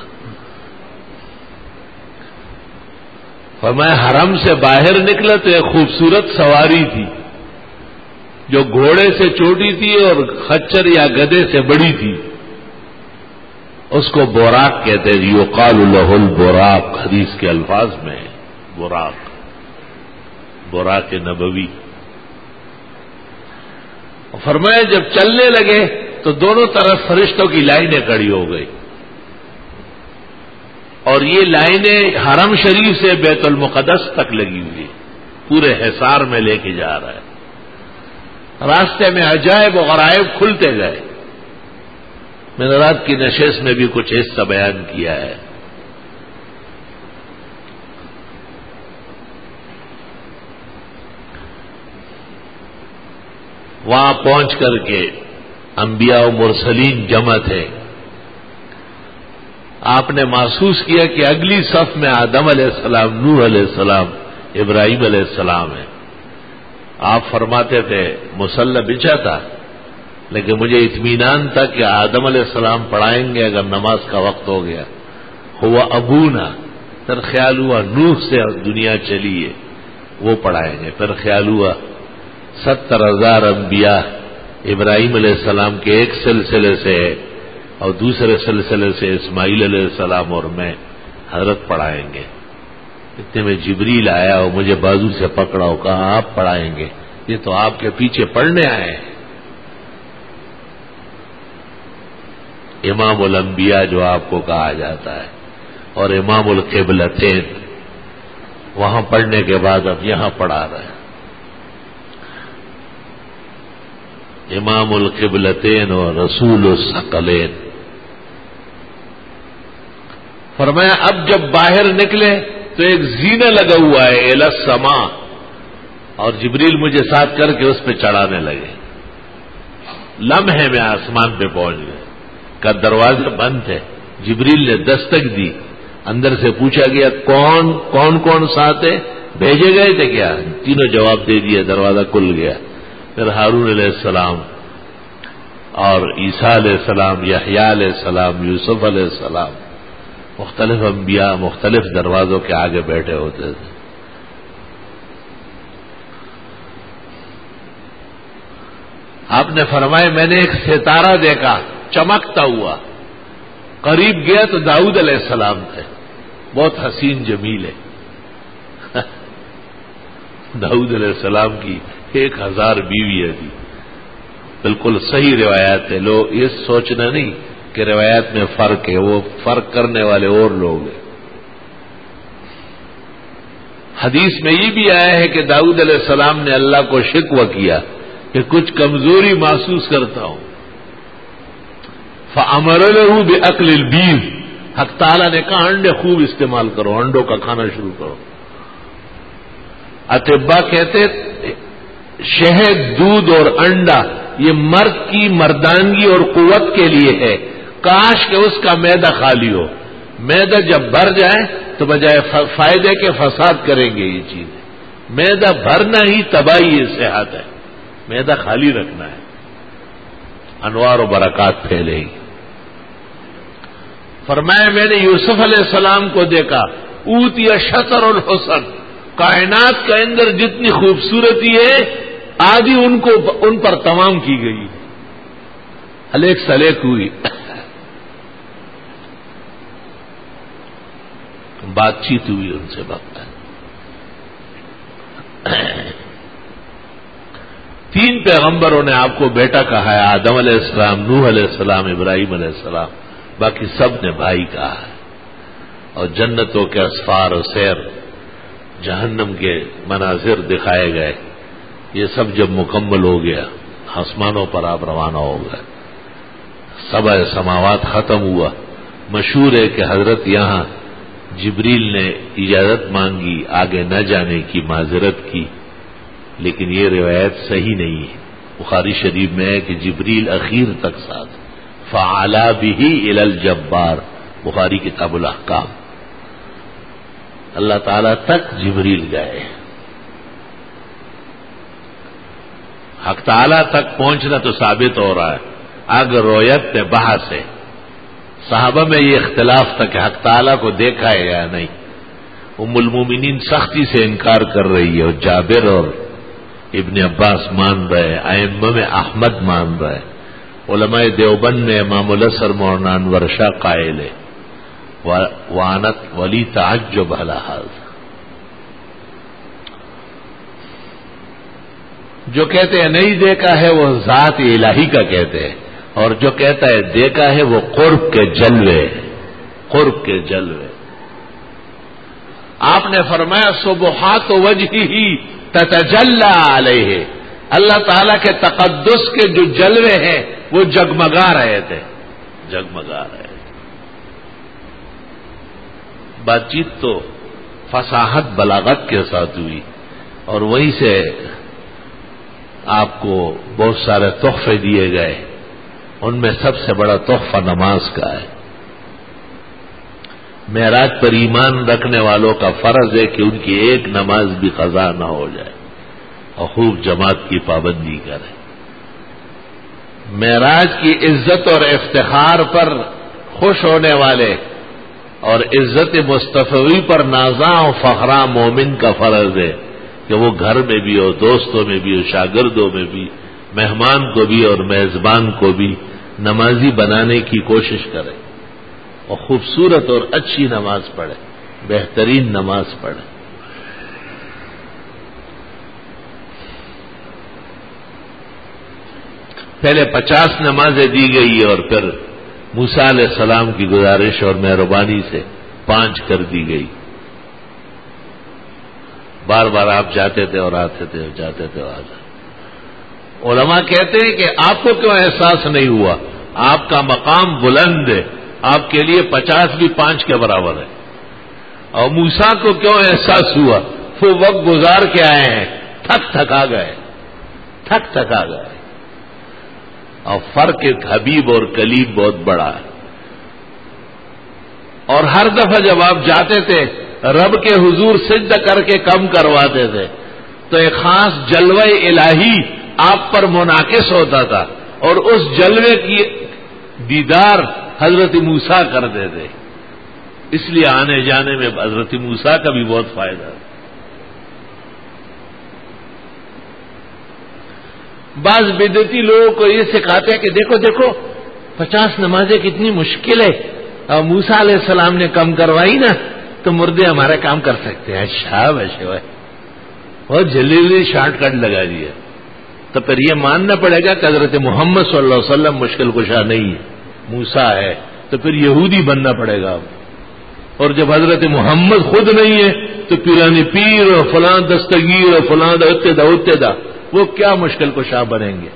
فرمایا حرم سے باہر نکلا تو ایک خوبصورت سواری تھی جو گھوڑے سے چھوٹی تھی اور خچر یا گدے سے بڑی تھی. اس کو بوراق کہتے ہیں، یقال لہ البراق، حدیث کے الفاظ میں بوراق، بوراق نبوی. فرمایا جب چلنے لگے تو دونوں طرف فرشتوں کی لائنیں کھڑی ہو گئی، اور یہ لائنیں حرم شریف سے بیت المقدس تک لگی ہوئی، پورے حصار میں لے کے جا رہا ہے. راستے میں عجائب و غرائب کھلتے گئے. میں نے رات کی نشست میں بھی کچھ حصہ بیان کیا ہے. وہاں پہنچ کر کے انبیاء و مرسلین جمع تھے. آپ نے محسوس کیا کہ اگلی صف میں آدم علیہ السلام، نوح علیہ السلام، ابراہیم علیہ السلام ہے. آپ فرماتے تھے مصلی بچھا تھا، لیکن مجھے اطمینان تھا کہ آدم علیہ السلام پڑھائیں گے اگر نماز کا وقت ہو گیا. ہوا ابونا، پھر خیال ہوا نوح سے دنیا چلی ہے وہ پڑھائیں گے. پھر خیال ہوا 70,000 انبیاء ابراہیم علیہ السلام کے ایک سلسلے سے ہے اور دوسرے سلسلے سے اسماعیل علیہ السلام اور میں حضرت پڑھائیں گے. اتنے میں جبریل آیا اور مجھے بازو سے پکڑا اور کہا آپ پڑھائیں گے، یہ تو آپ کے پیچھے پڑھنے آئے ہیں. امام الانبیاء جو آپ کو کہا جاتا ہے اور امام القبلتین. وہاں پڑھنے کے بعد اب یہاں پڑھا رہے ہیں. امام القبلتین و رسول الثقلین. فرمایا اب جب باہر نکلے تو ایک زینہ لگا ہوا ہے الی السماء، اور جبریل مجھے ساتھ کر کے اس پہ چڑھانے لگے. لمحے میں آسمان پہ پہنچ گئے. کا دروازے بند تھے. جبریل نے دستک دی. اندر سے پوچھا گیا کون ساتھ ہے؟ بھیجے گئے تھے کیا؟ تینوں جواب دے دیا. دروازہ کھل گیا. پھر ہارون علیہ السلام اور عیسیٰ علیہ السلام، یحییٰ علیہ السلام، یوسف علیہ السلام، مختلف انبیاء مختلف دروازوں کے آگے بیٹھے ہوتے تھے. آپ نے فرمایا میں نے ایک ستارہ دیکھا چمکتا ہوا. قریب گیا تو داؤد علیہ السلام تھے. بہت حسین جمیل ہے. داؤد علیہ السلام کی 1000 بیویاں تھی. بالکل صحیح روایات ہے. لوگ یہ سوچنا نہیں کہ روایات میں فرق ہے، وہ فرق کرنے والے اور لوگ ہیں. حدیث میں یہ بھی آیا ہے کہ داؤد علیہ السلام نے اللہ کو شکوہ کیا کہ کچھ کمزوری محسوس کرتا ہوں. فَأَمَرَ لَهُ بِأَكْلِ الْبِيضِ. حق تعالیٰ نے کہا انڈے خوب استعمال کرو، انڈوں کا کھانا شروع کرو. اطباء کہتے شہد، دودھ اور انڈا یہ مرد کی مردانگی اور قوت کے لیے ہے. کاش کہ اس کا معدہ خالی ہو. معدہ جب بھر جائے تو بجائے فائدے کے فساد کریں گے. یہ چیز معدہ بھرنا ہی تباہی صحت ہے. معدہ خالی رکھنا ہے، انوار و برکات پھیلے گی. فرمایا میں نے یوسف علیہ السلام کو دیکھا. اوتی شطر الحسن. کائنات کے اندر جتنی خوبصورتی ہے آدھی ان پر تمام کی گئی. الیک سلیک ہوئی. بات چیت ہوئی ان سے. وقت 3 پیغمبروں نے آپ کو بیٹا کہا ہے. آدم علیہ السلام، نوح علیہ السلام، ابراہیم علیہ السلام. باقی سب نے بھائی کہا ہے. اور جنتوں کے اسفار و سیر، جہنم کے مناظر دکھائے گئے. یہ سب جب مکمل ہو گیا آسمانوں پر آپ روانہ ہو گئے. سبع سماوات ختم ہوا. مشہور ہے کہ حضرت یہاں جبریل نے اجازت مانگی آگے نہ جانے کی، معذرت کی، لیکن یہ روایت صحیح نہیں ہے. بخاری شریف میں ہے کہ جبریل اخیر تک ساتھ. فعلا به الی الجبار. بخاری کتاب الاحکام. اللہ تعالی تک جبریل گئے. حق تعالی تک پہنچنا تو ثابت ہو رہا ہے. اگر رویت میں بحث ہے. صحابہ میں یہ اختلاف تھا کہ حق تعالی کو دیکھا ہے یا نہیں. ام المومنین سختی سے انکار کر رہی ہے، اور جابر اور ابن عباس مان رہے، ائمہ میں احمد مان رہے. علماء دیوبند میں امام الاسر مولانا انور شاہ قائل ہے. وانت ولی تعجب علی ھذا. جو کہتے ہیں نہیں دیکھا ہے وہ ذات الہی کا کہتے ہیں، اور جو کہتا ہے دیکھا ہے وہ قرب کے جلوے. قرب کے جلوے. آپ نے فرمایا سبحات وجہہ تتجلی علیہ. اللہ تعالیٰ کے تقدس کے جو جلوے ہیں وہ جگمگا رہے تھے، جگمگا رہے تھے. بات چیت تو فصاحت بلاغت کے ساتھ ہوئی، اور وہیں سے آپ کو بہت سارے تحفے دیے گئے. ان میں سب سے بڑا تحفہ نماز کا ہے. معراج پر ایمان رکھنے والوں کا فرض ہے کہ ان کی ایک نماز بھی قضا نہ ہو جائے، اور خوب جماعت کی پابندی کریں. معراج کی عزت اور افتخار پر خوش ہونے والے اور عزت مصطفی پر نازاں و فخراں مومن کا فرض ہے کہ وہ گھر میں بھی اور دوستوں میں بھی اور شاگردوں میں بھی، مہمان کو بھی اور میزبان کو بھی نمازی بنانے کی کوشش کرے، اور خوبصورت اور اچھی نماز پڑھے، بہترین نماز پڑھے. پہلے 50 نمازیں دی گئی اور پھر موسیٰ علیہ السلام کی گزارش اور مہربانی سے 5 کر دی گئی. بار بار آپ جاتے تھے اور آتے تھے، جاتے تھے اور آتے تھے۔ علماء کہتے ہیں کہ آپ کو کیوں احساس نہیں ہوا؟ آپ کا مقام بلند ہے، آپ کے لیے 50 بھی 5 کے برابر ہے۔ اور موسیٰ کو کیوں احساس ہوا؟ وہ وقت گزار کے آئے ہیں، تھک آ گئے، تھک آ گئے۔ اور فرق حبیب اور کلیم بہت بڑا ہے۔ اور ہر دفعہ جب آپ جاتے تھے رب کے حضور سجدہ کر کے کم کرواتے تھے تو ایک خاص جلوہ الہی آپ پر منعکس ہوتا تھا، اور اس جلوے کی دیدار حضرت موسیٰ کرتے تھے۔ اس لیے آنے جانے میں حضرت موسیٰ کا بھی بہت فائدہ ہے۔ بعض بدعتی لوگوں کو یہ سکھاتے ہیں کہ دیکھو دیکھو 50 نمازیں کتنی مشکل ہے، اور موسیٰ علیہ السلام نے کم کروائی نا تو مردے ہمارا کام کر سکتے ہیں۔ شاباش ہے، بہت جلیلی شارٹ کٹ لگا دیا۔ تو پھر یہ ماننا پڑے گا کہ حضرت محمد صلی اللہ علیہ وسلم مشکل کشا نہیں ہے، موسیٰ ہے، تو پھر یہودی بننا پڑے گا۔ اور جب حضرت محمد خود نہیں ہے تو پیرانی پیر اور فلاں دستگیر اور فلاں اتدا وہ کیا مشکل کشا بنیں گے؟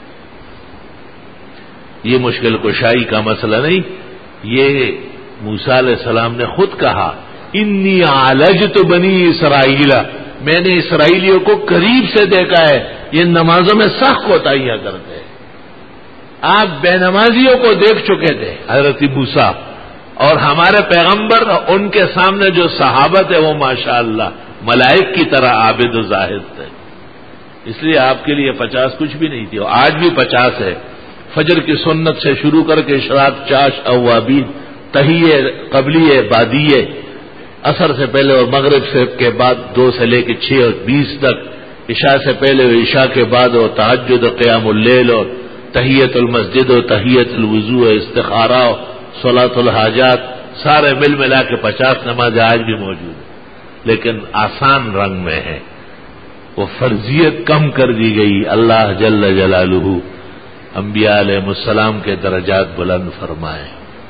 یہ مشکل کشائی کا مسئلہ نہیں، یہ موسیٰ علیہ السلام نے خود کہا انی عالجت بنی اسرائیل، میں نے اسرائیلیوں کو قریب سے دیکھا ہے، یہ نمازوں میں سخت کوتاہیاں کرتے ہیں۔ آپ بے نمازیوں کو دیکھ چکے تھے حضرت موسیٰ، اور ہمارے پیغمبر ان کے سامنے جو صحابہ تھے وہ ماشاءاللہ ملائک کی طرح عابد و زاہد تھے۔ اس لیے آپ کے لیے 50 کچھ بھی نہیں تھی، اور آج بھی 50 ہے۔ فجر کی سنت سے شروع کر کے اشراق، چاش، اوابین، تحیہ، قبلیہ، بعدیہ، عصر سے پہلے اور مغرب سے کے بعد 2 سے لے کے 6 اور 20 تک، عشاء سے پہلے اور عشاء کے بعد، اور تہجد و قیام اللیل، اور تحیۃ المسجد اور تحیۃ الوضو، استخارہ، صلاۃ الحاجات، سارے مل ملا کے 50 نمازیں آج بھی موجود ہیں، لیکن آسان رنگ میں ہے۔ وہ فرضیت کم کر دی گئی۔ اللہ جل جلالہ انبیاء علیہ السلام کے درجات بلند فرمائے۔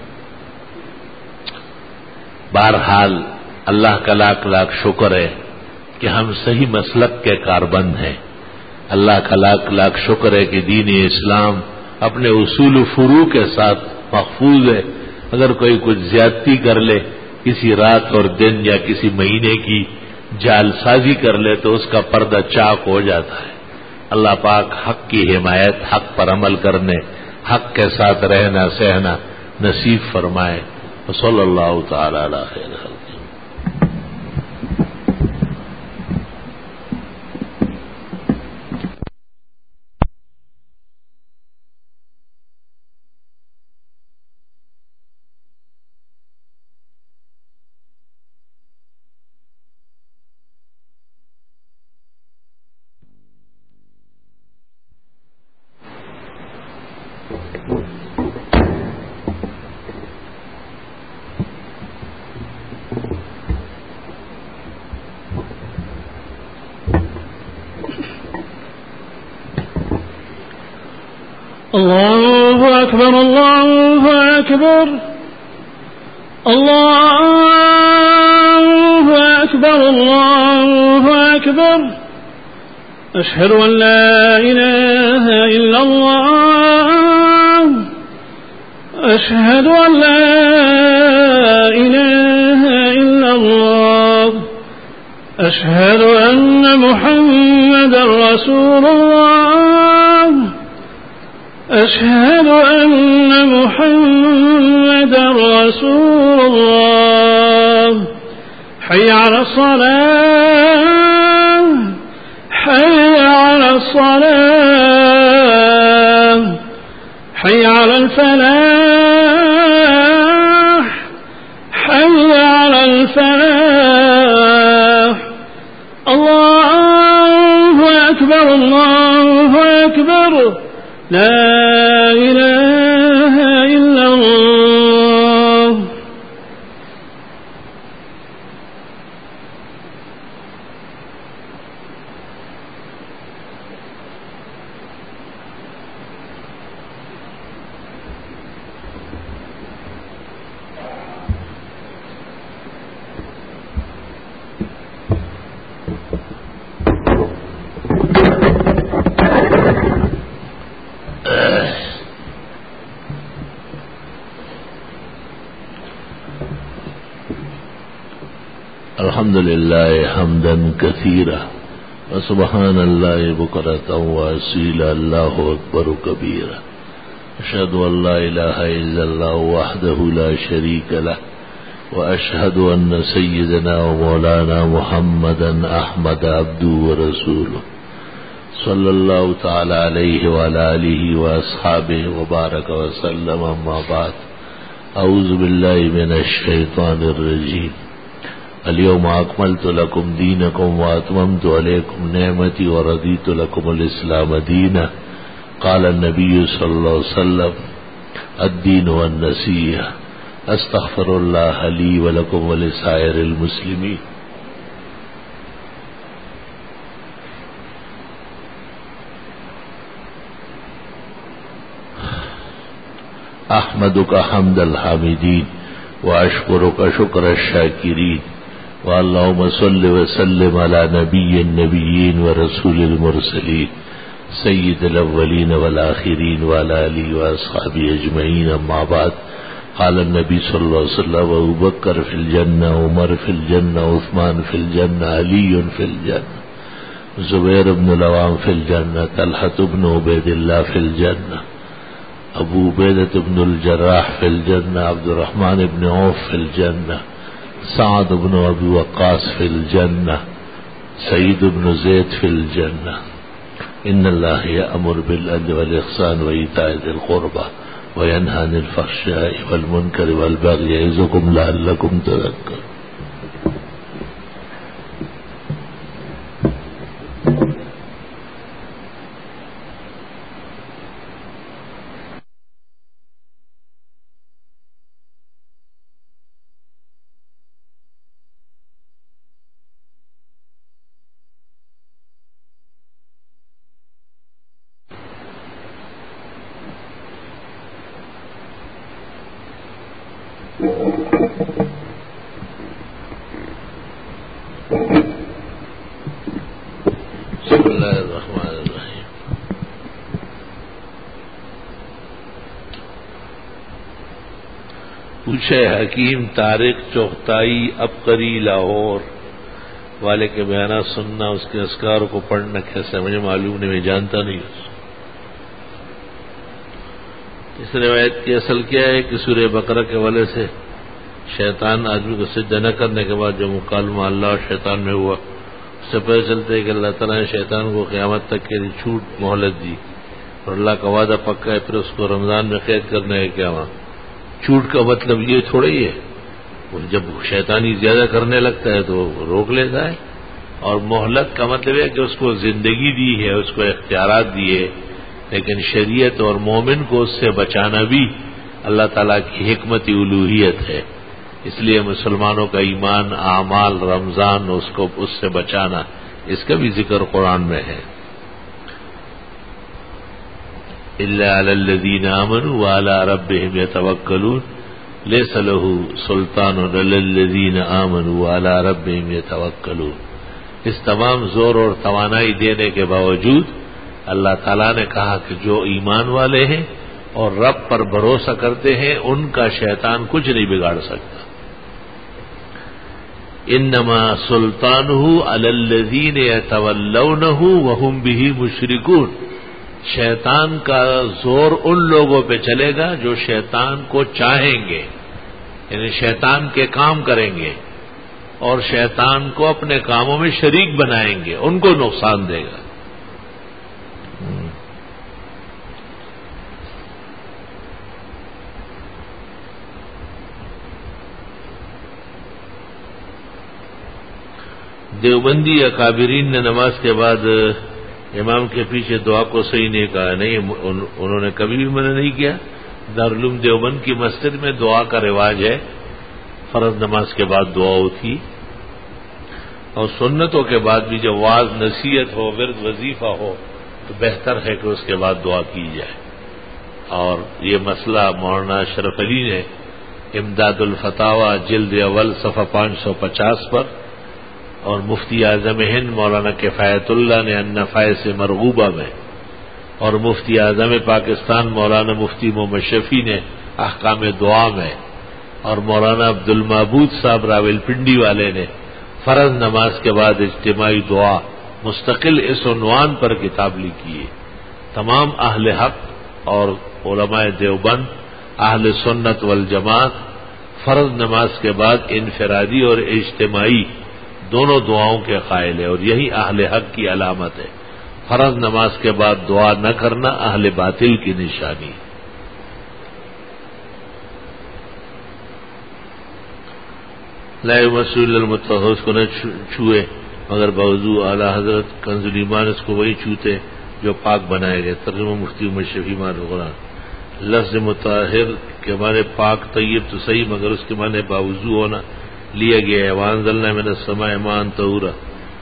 بہرحال اللہ کا لاکھ لاکھ شکر ہے کہ ہم صحیح مسلک کے کاربند ہیں۔ اللہ کا لاکھ لاکھ شکر ہے کہ دین اسلام اپنے اصول و فروع کے ساتھ محفوظ ہے۔ اگر کوئی کچھ زیادتی کر لے، کسی رات اور دن یا کسی مہینے کی جال سازی کر لے تو اس کا پردہ چاک ہو جاتا ہے۔ اللہ پاک حق کی حمایت، حق پر عمل کرنے، حق کے ساتھ رہنا سہنا نصیب فرمائے۔ صلی اللہ تعالی علی خیر خلقہ۔ الله أكبر الله أكبر الله أكبر الله أكبر أشهد أن لا إله إلا الله أشهد أن لا إله إلا الله أشهد أن محمدا رسول الله أشهد أن محمدا رسول الله حي على الصلاة حي على الصلاة حي على الفلاح حي على الفلاح الله أكبر الله أكبر لا إله إلا الله والحمد لله حمدا كثيرا وسبحان الله بكرة وأصيلا الله أكبر كبيرا أشهد أن لا إله إلا الله وحده لا شريك له وأشهد أن سيدنا ومولانا محمدا أحمد عبده ورسوله صلى الله تعالى عليه وعلى آله وأصحابه وبارك وسلم. أما بعد أعوذ بالله من الشيطان الرجيم. اليوم أكملت لكم دينكم وأتممت عليكم نعمتي ورضيت لكم الإسلام دينا. قال النبي صلى الله عليه وسلم الدين والنصيحة. استغفر الله لي ولكم ولسائر المسلمين. أحمدك حمد الحامدين وأشكرك شكر الشاكرين. واللهم صل وسلم على نبي النبيين ورسول المرسلين سيد الأولين والآخرين وعلى آله وأصحابه أجمعين. أما بعد قال النبي صلى الله عليه وسلم أبو بكر في الجنة عمر في الجنة عثمان في الجنة علي في الجنة زبير بن العوام في الجنة طلحة بن عبيد الله في الجنة أبو عبيدة بن الجراح في الجنة عبد الرحمن بن عوف في الجنة سعد بن أبي وقاص في الجنة سعيد بن زيد في الجنة. إن الله يأمر بالعدل والإحسان وإيتاء ذي القربى وينهى عن الفحشاء والمنكر والبغي يعظكم لعلكم تذكرون. پوچھے حکیم طارق چغتائی عبقری لاہور والے کے بیانات سننا اس کے اذکار کو پڑھنا کیسے مجھے معلوم نہیں، میں جانتا نہیں. اس روایت کی اصل کیا ہے کہ سورہ بقرہ کے حوالے سے شیطان آدمی کو سجدہ نہ کرنے کے بعد جو مکالمہ اللہ اور شیطان میں ہوا اس سے پتہ چلتا ہے کہ اللہ تعالیٰ نے شیطان کو قیامت تک کے لیے چھوٹ مہلت دی اور اللہ کا وعدہ پکا ہے، پھر اس کو رمضان میں قید کرنے ہے. کیا وہاں چھوٹ کا مطلب یہ تھوڑا ہی ہے، جب شیطانی زیادہ کرنے لگتا ہے تو روک لیتا ہے. اور مہلت کا مطلب ہے کہ اس کو زندگی دی ہے، اس کو اختیارات دیے، لیکن شریعت اور مومن کو اس سے بچانا بھی اللہ تعالیٰ کی حکمت الوہیت ہے. اس لیے مسلمانوں کا ایمان، اعمال، رمضان اس سے بچانا، اس کا بھی ذکر قرآن میں ہے. إلا على الذين آمنوا وعلى ربهم يتوكلون ليس له سلطان على الذين آمنوا وعلى ربهم يتوكلون. اس تمام زور اور توانائی دینے کے باوجود اللہ تعالیٰ نے کہا کہ جو ایمان والے ہیں اور رب پر بھروسہ کرتے ہیں ان کا شیطان کچھ نہیں بگاڑ سکتا. انما سلطانه على الذين يتولونه وهم به مشركون. شیطان کا زور ان لوگوں پہ چلے گا جو شیطان کو چاہیں گے، یعنی شیطان کے کام کریں گے اور شیطان کو اپنے کاموں میں شریک بنائیں گے، ان کو نقصان دے گا. دیوبندی اکابرین نے نماز کے بعد امام کے پیچھے دعا کو صحیح نہیں کہا. نہیں، انہوں نے کبھی بھی منع نہیں کیا. دارالعلوم دیوبند کی مسجد میں دعا کا رواج ہے، فرض نماز کے بعد دعا ہوتی، اور سنتوں کے بعد بھی جب واعظ نصیحت ہو، ورد وظیفہ ہو تو بہتر ہے کہ اس کے بعد دعا کی جائے. اور یہ مسئلہ مولانا اشرف علی نے امداد الفتاوی جلد اول صفحہ 550 پر، اور مفتی اعظم ہند مولانا کفایت اللہ نے النفائس مرغوبہ میں، اور مفتی اعظم پاکستان مولانا مفتی محمد شفیع نے احکام دعا میں، اور مولانا عبد المعبود صاحب راول پنڈی والے نے فرض نماز کے بعد اجتماعی دعا مستقل اس عنوان پر کتاب لکھی ہے. تمام اہل حق اور علماء دیوبند اہل سنت والجماعت فرض نماز کے بعد انفرادی اور اجتماعی دونوں دعاؤں کے قائل ہے، اور یہی اہل حق کی علامت ہے. فرض نماز کے بعد دعا نہ کرنا اہل باطل کی نشانی ہے. لا مسئول المتحوس کو نہ چھوئے مگر باوضو اعلی حضرت کنز الایمان اس کو وہی چھوتے جو پاک بنائے گئے. ترجمہ مفتی عمر شفیع القرآن. لفظ مطہر کے معنی پاک طیب تو صحیح، مگر اس کے معنی باوضو ہونا لیا گیا ہے. وانزلنا من السماء ماء طہورا.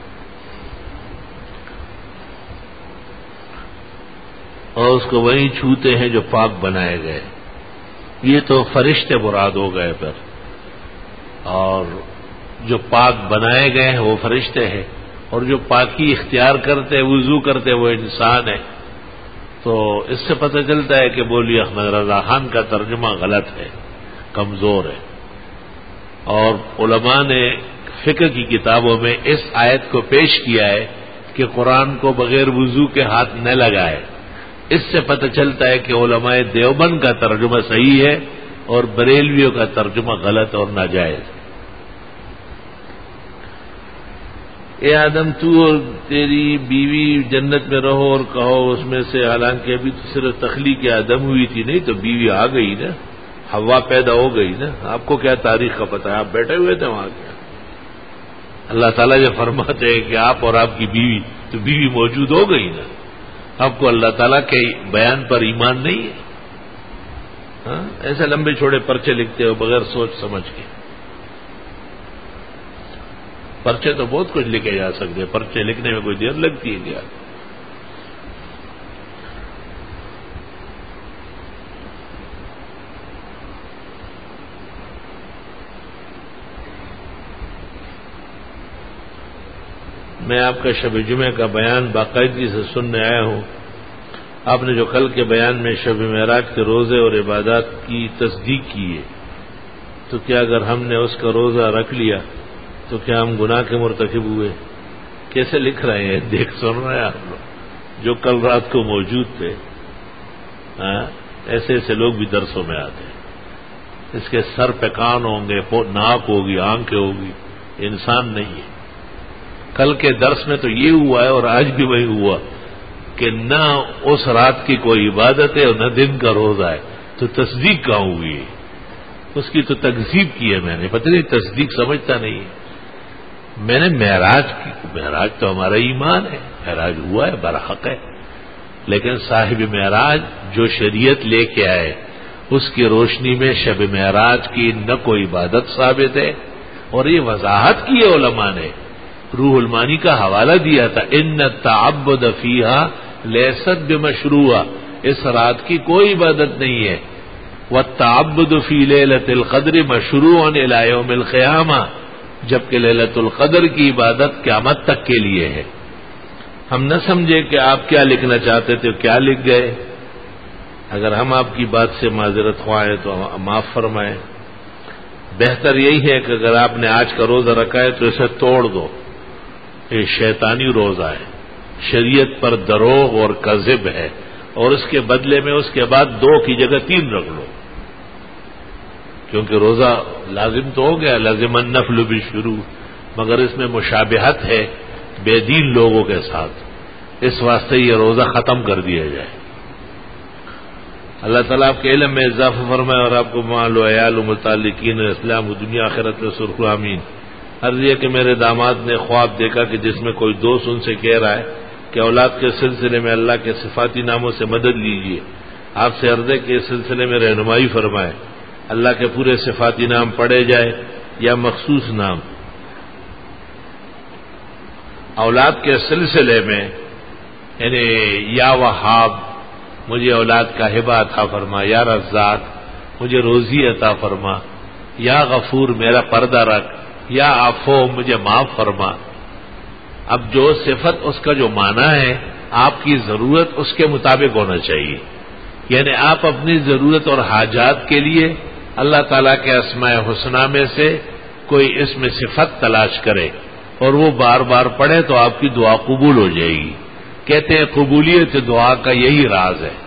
اور اس کو وہی چھوتے ہیں جو پاک بنائے گئے. یہ تو فرشتے مراد ہو گئے پر، اور جو پاک بنائے گئے ہیں وہ فرشتے ہیں، اور جو پاکی اختیار کرتے وضو کرتے وہ انسان ہے. تو اس سے پتہ چلتا ہے کہ مولوی احمد رضا خان کا ترجمہ غلط ہے، کمزور ہے. اور علماء نے فقہ کی کتابوں میں اس آیت کو پیش کیا ہے کہ قرآن کو بغیر وضو کے ہاتھ نہ لگائے. اس سے پتہ چلتا ہے کہ علماء دیوبند کا ترجمہ صحیح ہے اور بریلویوں کا ترجمہ غلط اور ناجائز. اے آدم تو اور تیری بیوی جنت میں رہو اور کہو اس میں سے، حالانکہ ابھی تو صرف تخلیق آدم ہوئی تھی، نہیں تو بیوی آ گئی نا، حوا پیدا ہو گئی نا. آپ کو کیا تاریخ کا پتہ ہے؟ آپ بیٹھے ہوئے تھے وہاں. کیا اللہ تعالیٰ جو فرماتے ہیں کہ آپ اور آپ کی بیوی، تو بیوی موجود ہو گئی نا. آپ کو اللہ تعالیٰ کے بیان پر ایمان نہیں ہے؟ ہاں، ایسے لمبے چھوڑے پرچے لکھتے ہو بغیر سوچ سمجھ کے. پرچے تو بہت کچھ لکھے جا سکتے، پرچے لکھنے میں کوئی دیر لگتی ہے کیا؟ میں آپ کا شب جمعہ کا بیان باقاعدگی سے سننے آیا ہوں. آپ نے جو کل کے بیان میں شب معراج کے روزے اور عبادات کی تصدیق کی ہے، تو کیا اگر ہم نے اس کا روزہ رکھ لیا تو کیا ہم گناہ کے مرتکب ہوئے؟ کیسے لکھ رہے ہیں؟ دیکھ سن رہے ہیں آپ لوگ جو کل رات کو موجود تھے. ایسے ایسے لوگ بھی درسوں میں آتے ہیں. اس کے سر پہ کان ہوں گے، ناک ہوگی، آنکھیں ہوگی، انسان نہیں ہے. کل کے درس میں تو یہ ہوا ہے اور آج بھی وہی ہوا کہ نہ اس رات کی کوئی عبادت ہے اور نہ دن کا روزہ ہے. تو تصدیق کہاں ہوئی ہے؟ اس کی تو تکذیب کی ہے میں نے. پتہ نہیں تصدیق سمجھتا نہیں ہے. میں نے معراج تو ہمارا ایمان ہے، معراج ہوا ہے، برحق ہے. لیکن صاحب معراج جو شریعت لے کے آئے اس کی روشنی میں شب معراج کی نہ کوئی عبادت ثابت ہے، اور یہ وضاحت کی ہے علماء نے. روح المانی کا حوالہ دیا تھا، ان التعبد فیہا لیست بمشروع، اس رات کی کوئی عبادت نہیں ہے. والتعبد فی لیلۃ القدر مشروع الی یوم القیامہ، جبکہ لیلۃ القدر کی عبادت قیامت تک کے لیے ہے. ہم نہ سمجھے کہ آپ کیا لکھنا چاہتے تھے کیا لکھ گئے. اگر ہم آپ کی بات سے معذرت خواہ ہیں تو معاف فرمائیں. بہتر یہی ہے کہ اگر آپ نے آج کا روزہ رکھا ہے تو اسے توڑ دو. یہ شیطانی روزہ ہے، شریعت پر دروغ اور کذب ہے، اور اس کے بدلے میں اس کے بعد 2 کی جگہ 3 رکھ لو. کیونکہ روزہ لازم تو ہو گیا، لازم النفل بالشروع، مگر اس میں مشابہت ہے بے دین لوگوں کے ساتھ، اس واسطے یہ روزہ ختم کر دیا جائے. اللہ تعالیٰ آپ کے علم میں اضافہ فرمائے اور آپ کو مال و عیال و متعلقین اسلام و دنیا آخرت میں سرخ آمین. عرض یہ کہ میرے داماد نے خواب دیکھا کہ جس میں کوئی دوست ان سے کہہ رہا ہے کہ اولاد کے سلسلے میں اللہ کے صفاتی ناموں سے مدد لیجیے. آپ سے عرض ہے کہ اس سلسلے میں رہنمائی فرمائے. اللہ کے پورے صفاتی نام پڑھے جائے یا مخصوص نام؟ اولاد کے سلسلے میں یعنی یا وہاب مجھے اولاد کا ہبہ عطا فرما، یا رزاق مجھے روزی عطا فرما، یا غفور میرا پردہ رکھ، یا عفو مجھے معاف فرما. اب جو صفت اس کا جو معنی ہے آپ کی ضرورت اس کے مطابق ہونا چاہیے. یعنی آپ اپنی ضرورت اور حاجات کے لیے اللہ تعالیٰ کے اسماء حسنہ میں سے کوئی اسم صفت تلاش کرے اور وہ بار بار پڑھیں تو آپ کی دعا قبول ہو جائے گی. کہتے ہیں قبولیت دعا کا یہی راز ہے.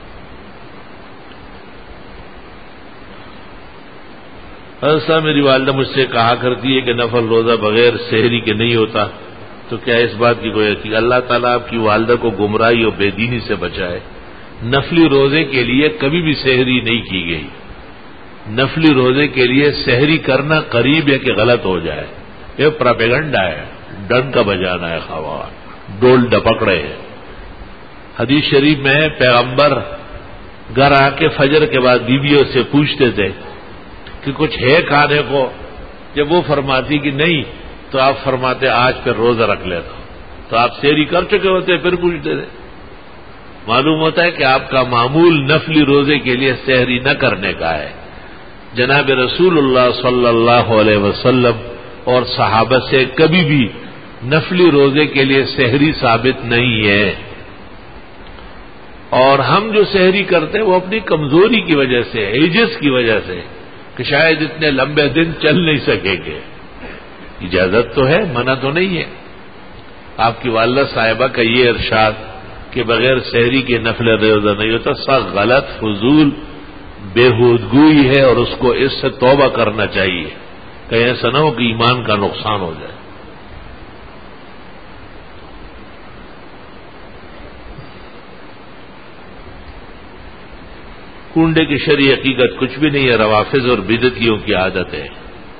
ایسا میری والدہ مجھ سے کہا کرتی ہے کہ نفل روزہ بغیر سحری کے نہیں ہوتا، تو کیا اس بات کی کوئی کہ اللہ تعالیٰ آپ کی والدہ کو گمراہی اور بے دینی سے بچائے. نفلی روزے کے لیے کبھی بھی سحری نہیں کی گئی. نفلی روزے کے لیے سحری کرنا قریب ہے کہ غلط ہو جائے. یہ پراپیگنڈا ہے، ڈن کا بجانا ہے، خواہ ڈول ڈپک رہے ہیں. حدیث شریف میں پیغمبر گھر آ کے فجر کے بعد بیویوں سے پوچھتے تھے کہ کچھ ہے کھانے کو. جب وہ فرماتی کہ نہیں تو آپ فرماتے آج پھر روزہ رکھ لیتا ہوں. تو آپ سحری کر چکے ہوتے پھر پوچھتے تھے. معلوم ہوتا ہے کہ آپ کا معمول نفلی روزے کے لیے سحری نہ کرنے کا ہے. جناب رسول اللہ صلی اللہ علیہ وسلم اور صحابہ سے کبھی بھی نفلی روزے کے لیے سحری ثابت نہیں ہے. اور ہم جو سحری کرتے ہیں وہ اپنی کمزوری کی وجہ سے، ایجز کی وجہ سے، کہ شاید اتنے لمبے دن چل نہیں سکیں گے. اجازت تو ہے، منع تو نہیں ہے. آپ کی والدہ صاحبہ کا یہ ارشاد کہ بغیر سحری کے نفل روزہ نہیں ہوتا سخت غلط، فضول، بےہودگوئی ہے، اور اس کو اس سے توبہ کرنا چاہیے. کہیں ایسا نہ ہو کہ ایمان کا نقصان ہو جائے. کنڈے کی شرعی حقیقت کچھ بھی نہیں ہے، روافض اور بدعتیوں کی عادت ہے.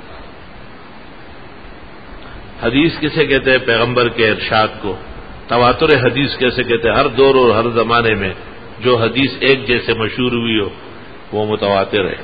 حدیث کسے کہتے ہیں؟ پیغمبر کے ارشاد کو. تواتر حدیث کیسے کہتے ہیں؟ ہر دور اور ہر زمانے میں جو حدیث ایک جیسے مشہور ہوئی ہو وہ متواتر ہے.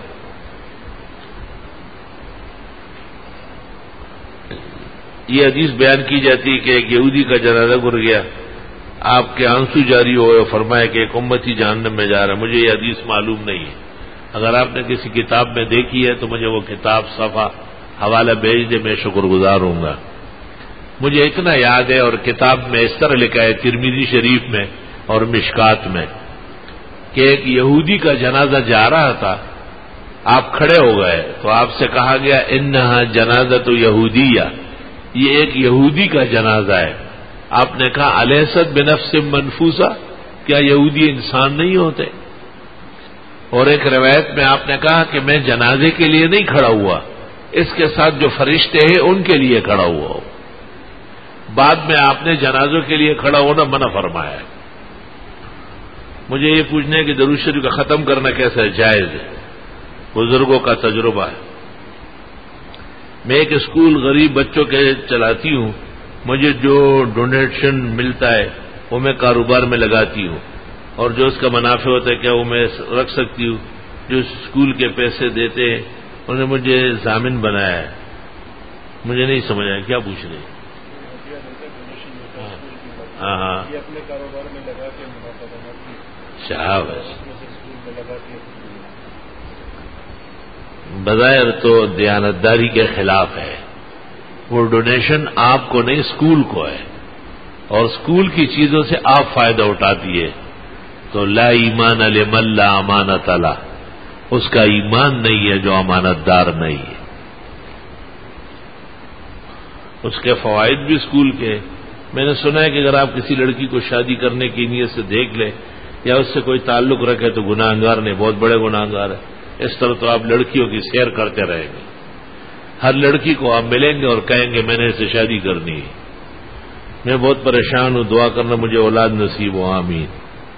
یہ حدیث بیان کی جاتی ہے کہ ایک یہودی کا جنازہ گر گیا، آپ کے آنسو جاری ہوئے اور فرمایا کہ ایک امتی جہنم میں جا رہا ہے. مجھے یہ حدیث معلوم نہیں ہے. اگر آپ نے کسی کتاب میں دیکھی ہے تو مجھے وہ کتاب صفحہ حوالہ بھیج دے، میں شکر گزار ہوں گا. مجھے اتنا یاد ہے، اور کتاب میں اس طرح لکھا ہے ترمذی شریف میں اور مشکات میں کہ ایک یہودی کا جنازہ جا رہا تھا، آپ کھڑے ہو گئے تو آپ سے کہا گیا انہا جنازۃ یہودیہ، یہ ایک یہودی کا جنازہ ہے. آپ نے کہا الیست بنفس منفوسہ، کیا یہودی انسان نہیں ہوتے؟ اور ایک روایت میں آپ نے کہا کہ میں جنازے کے لیے نہیں کھڑا ہوا، اس کے ساتھ جو فرشتے ہیں ان کے لیے کھڑا ہوا ہوں. بعد میں آپ نے جنازوں کے لیے کھڑا ہونا منع فرمایا ہے. مجھے یہ پوچھنا ہے کہ درود شریف کا ختم کرنا کیسا ہے؟ جائز ہے، بزرگوں کا تجربہ ہے. میں ایک اسکول غریب بچوں کے چلاتی ہوں. مجھے جو ڈونیشن ملتا ہے وہ میں کاروبار میں لگاتی ہوں، اور جو اس کا منافع ہوتا ہے کیا وہ میں رکھ سکتی ہوں. جو اسکول کے پیسے دیتے ہیں انہوں نے مجھے ضامن بنایا ہے. مجھے نہیں سمجھ آیا کیا پوچھ رہے ہیں. ہاں ہاں اپنے کاروبار میں لگا کے منافع بناتی ہے. شاباش. اسکول میں لگاتی ہے. بظاہر تو دیانتداری کے خلاف ہے. وہ ڈونیشن آپ کو نہیں اسکول کو ہے، اور اسکول کی چیزوں سے آپ فائدہ اٹھاتی ہے. تو لا ایمان لمن لا امانت له، اس کا ایمان نہیں ہے جو امانت دار نہیں ہے. اس کے فوائد بھی اسکول کے. میں نے سنا ہے کہ اگر آپ کسی لڑکی کو شادی کرنے کی نیت سے دیکھ لیں یا اس سے کوئی تعلق رکھے تو گناہگار نہیں، بہت بڑے گناہگار ہے. اس طرح تو آپ لڑکیوں کی سیر کرتے رہیں گے. ہر لڑکی کو آپ ملیں گے اور کہیں گے میں نے اسے شادی کرنی ہے. میں بہت پریشان ہوں، دعا کرنا مجھے اولاد نصیب ہو، آمین.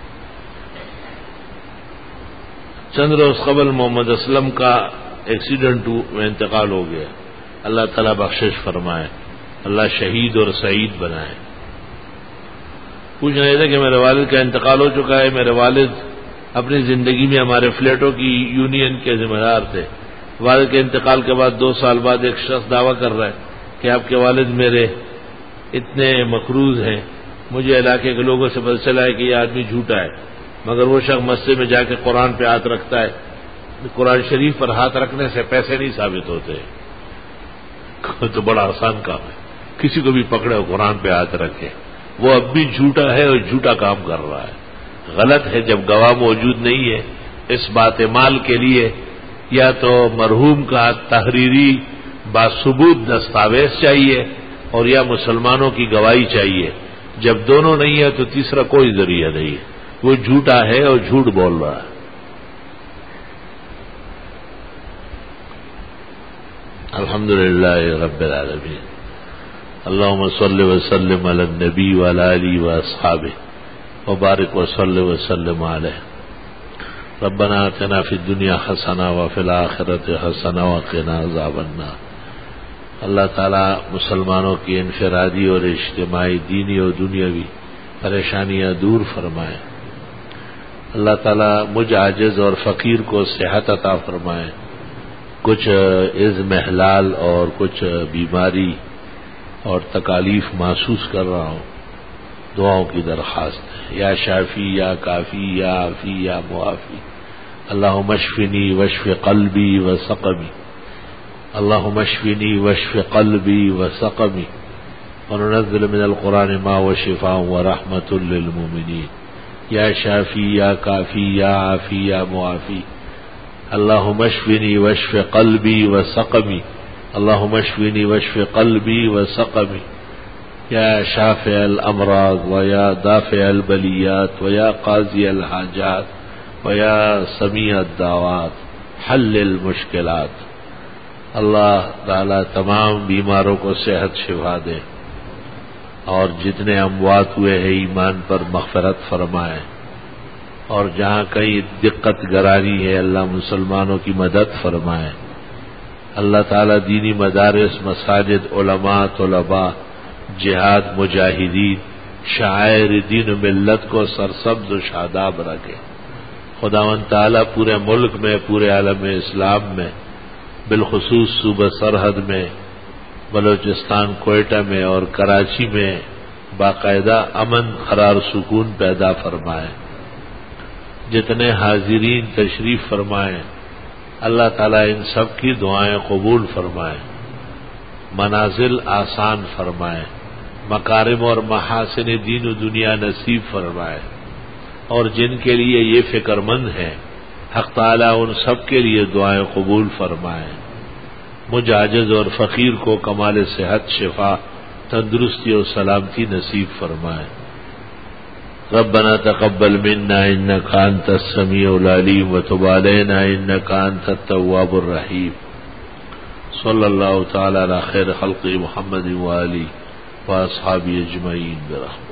چند روز قبل محمد اسلم کا ایکسیڈنٹ میں انتقال ہو گیا. اللہ تعالیٰ بخشش فرمائے، اللہ شہید اور سعید بنائے. پوچھ رہے تھے کہ میرے والد کا انتقال ہو چکا ہے. میرے والد اپنی زندگی میں ہمارے فلیٹوں کی یونین کے ذمہ دار تھے. والد کے انتقال کے بعد 2 سال بعد ایک شخص دعویٰ کر رہا ہے کہ آپ کے والد میرے اتنے مقروض ہیں. مجھے علاقے کے لوگوں سے پتہ چلا ہے کہ یہ آدمی جھوٹا ہے، مگر وہ شخص مسجد میں جا کے قرآن پہ ہاتھ رکھتا ہے. قرآن شریف پر ہاتھ رکھنے سے پیسے نہیں ثابت ہوتے. تو بڑا آسان کام ہے، کسی کو بھی پکڑے اور قرآن پہ ہاتھ رکھے. وہ اب بھی جھوٹا ہے اور جھوٹا کام کر رہا ہے. غلط ہے. جب گواہ موجود نہیں ہے اس بات مال کے لیے، یا تو مرحوم کا تحریری باثبوت دستاویز چاہیے اور یا مسلمانوں کی گواہی چاہیے. جب دونوں نہیں ہے تو تیسرا کوئی ذریعہ نہیں ہے. وہ جھوٹا ہے اور جھوٹ بول رہا ہے. الحمدللہ رب العالمین. اللهم صل وسلم علی النبی وعلی آلہ واصحابہ وبارک وصلی وسلم علیہ. ربنا آتنا فی الدنیا حسنہ وفی الآخرۃ حسنہ وقنا عذاب النار. اللہ تعالیٰ مسلمانوں کی انفرادی اور اجتماعی دینی اور دنیاوی پریشانیاں دور فرمائے. اللہ تعالیٰ مجھ عاجز اور فقیر کو صحت عطا فرمائے. کچھ عزم حلال اور کچھ بیماری اور تکالیف محسوس کر رہا ہوں. دعاؤں کی درخواست ہے. یا شافی یا کافی یا عافی یا معافی. اللہم اشفنی واشف قلبی وسقمی. اللہم اشفنی واشف قلبی وسقمی. وننزل من القرآن ما هو شفاء ورحمة للمؤمنین. یا شافی یا کافی یا عافی یا معافی. اللہم اشفنی واشف قلبی وسقمی. اللہم اشفنی واشف قلبی وسقمی. یا شافع الامراض ویا دافع البلیات ویا قاضی الحاجات ویا سمیع الدعوات حل المشکلات. اللہ تعالی تمام بیماروں کو صحت شفا دے اور جتنے اموات ہوئے ہیں ایمان پر مغفرت فرمائے. اور جہاں کہیں دقت گرانی ہے اللہ مسلمانوں کی مدد فرمائے. اللہ تعالیٰ دینی مدارس مساجد علماء طلباء جہاد مجاہدین شاعر دین و ملت کو سرسبز و شاداب رکھے. خداوند تعالیٰ پورے ملک میں پورے عالم اسلام میں بالخصوص صوبہ سرحد میں بلوچستان کوئٹہ میں اور کراچی میں باقاعدہ امن قرار سکون پیدا فرمائے. جتنے حاضرین تشریف فرمائیں اللہ تعالیٰ ان سب کی دعائیں قبول فرمائے. منازل آسان فرمائے. مکارم اور محاسن دین و دنیا نصیب فرمائے. اور جن کے لیے یہ فکر مند ہے حق تعالیٰ ان سب کے لیے دعائیں قبول فرمائے. مجھ عاجز اور فقیر کو کمال صحت شفا تندرستی اور سلامتی نصیب فرمائے. ربنا تقبل منا انك انت السميع العليم وتب علينا انك انت التواب الرحيم. صلی اللہ تعالی علی خیر خلق محمد وآلہ واصحابہ اجمعین برحمتہ.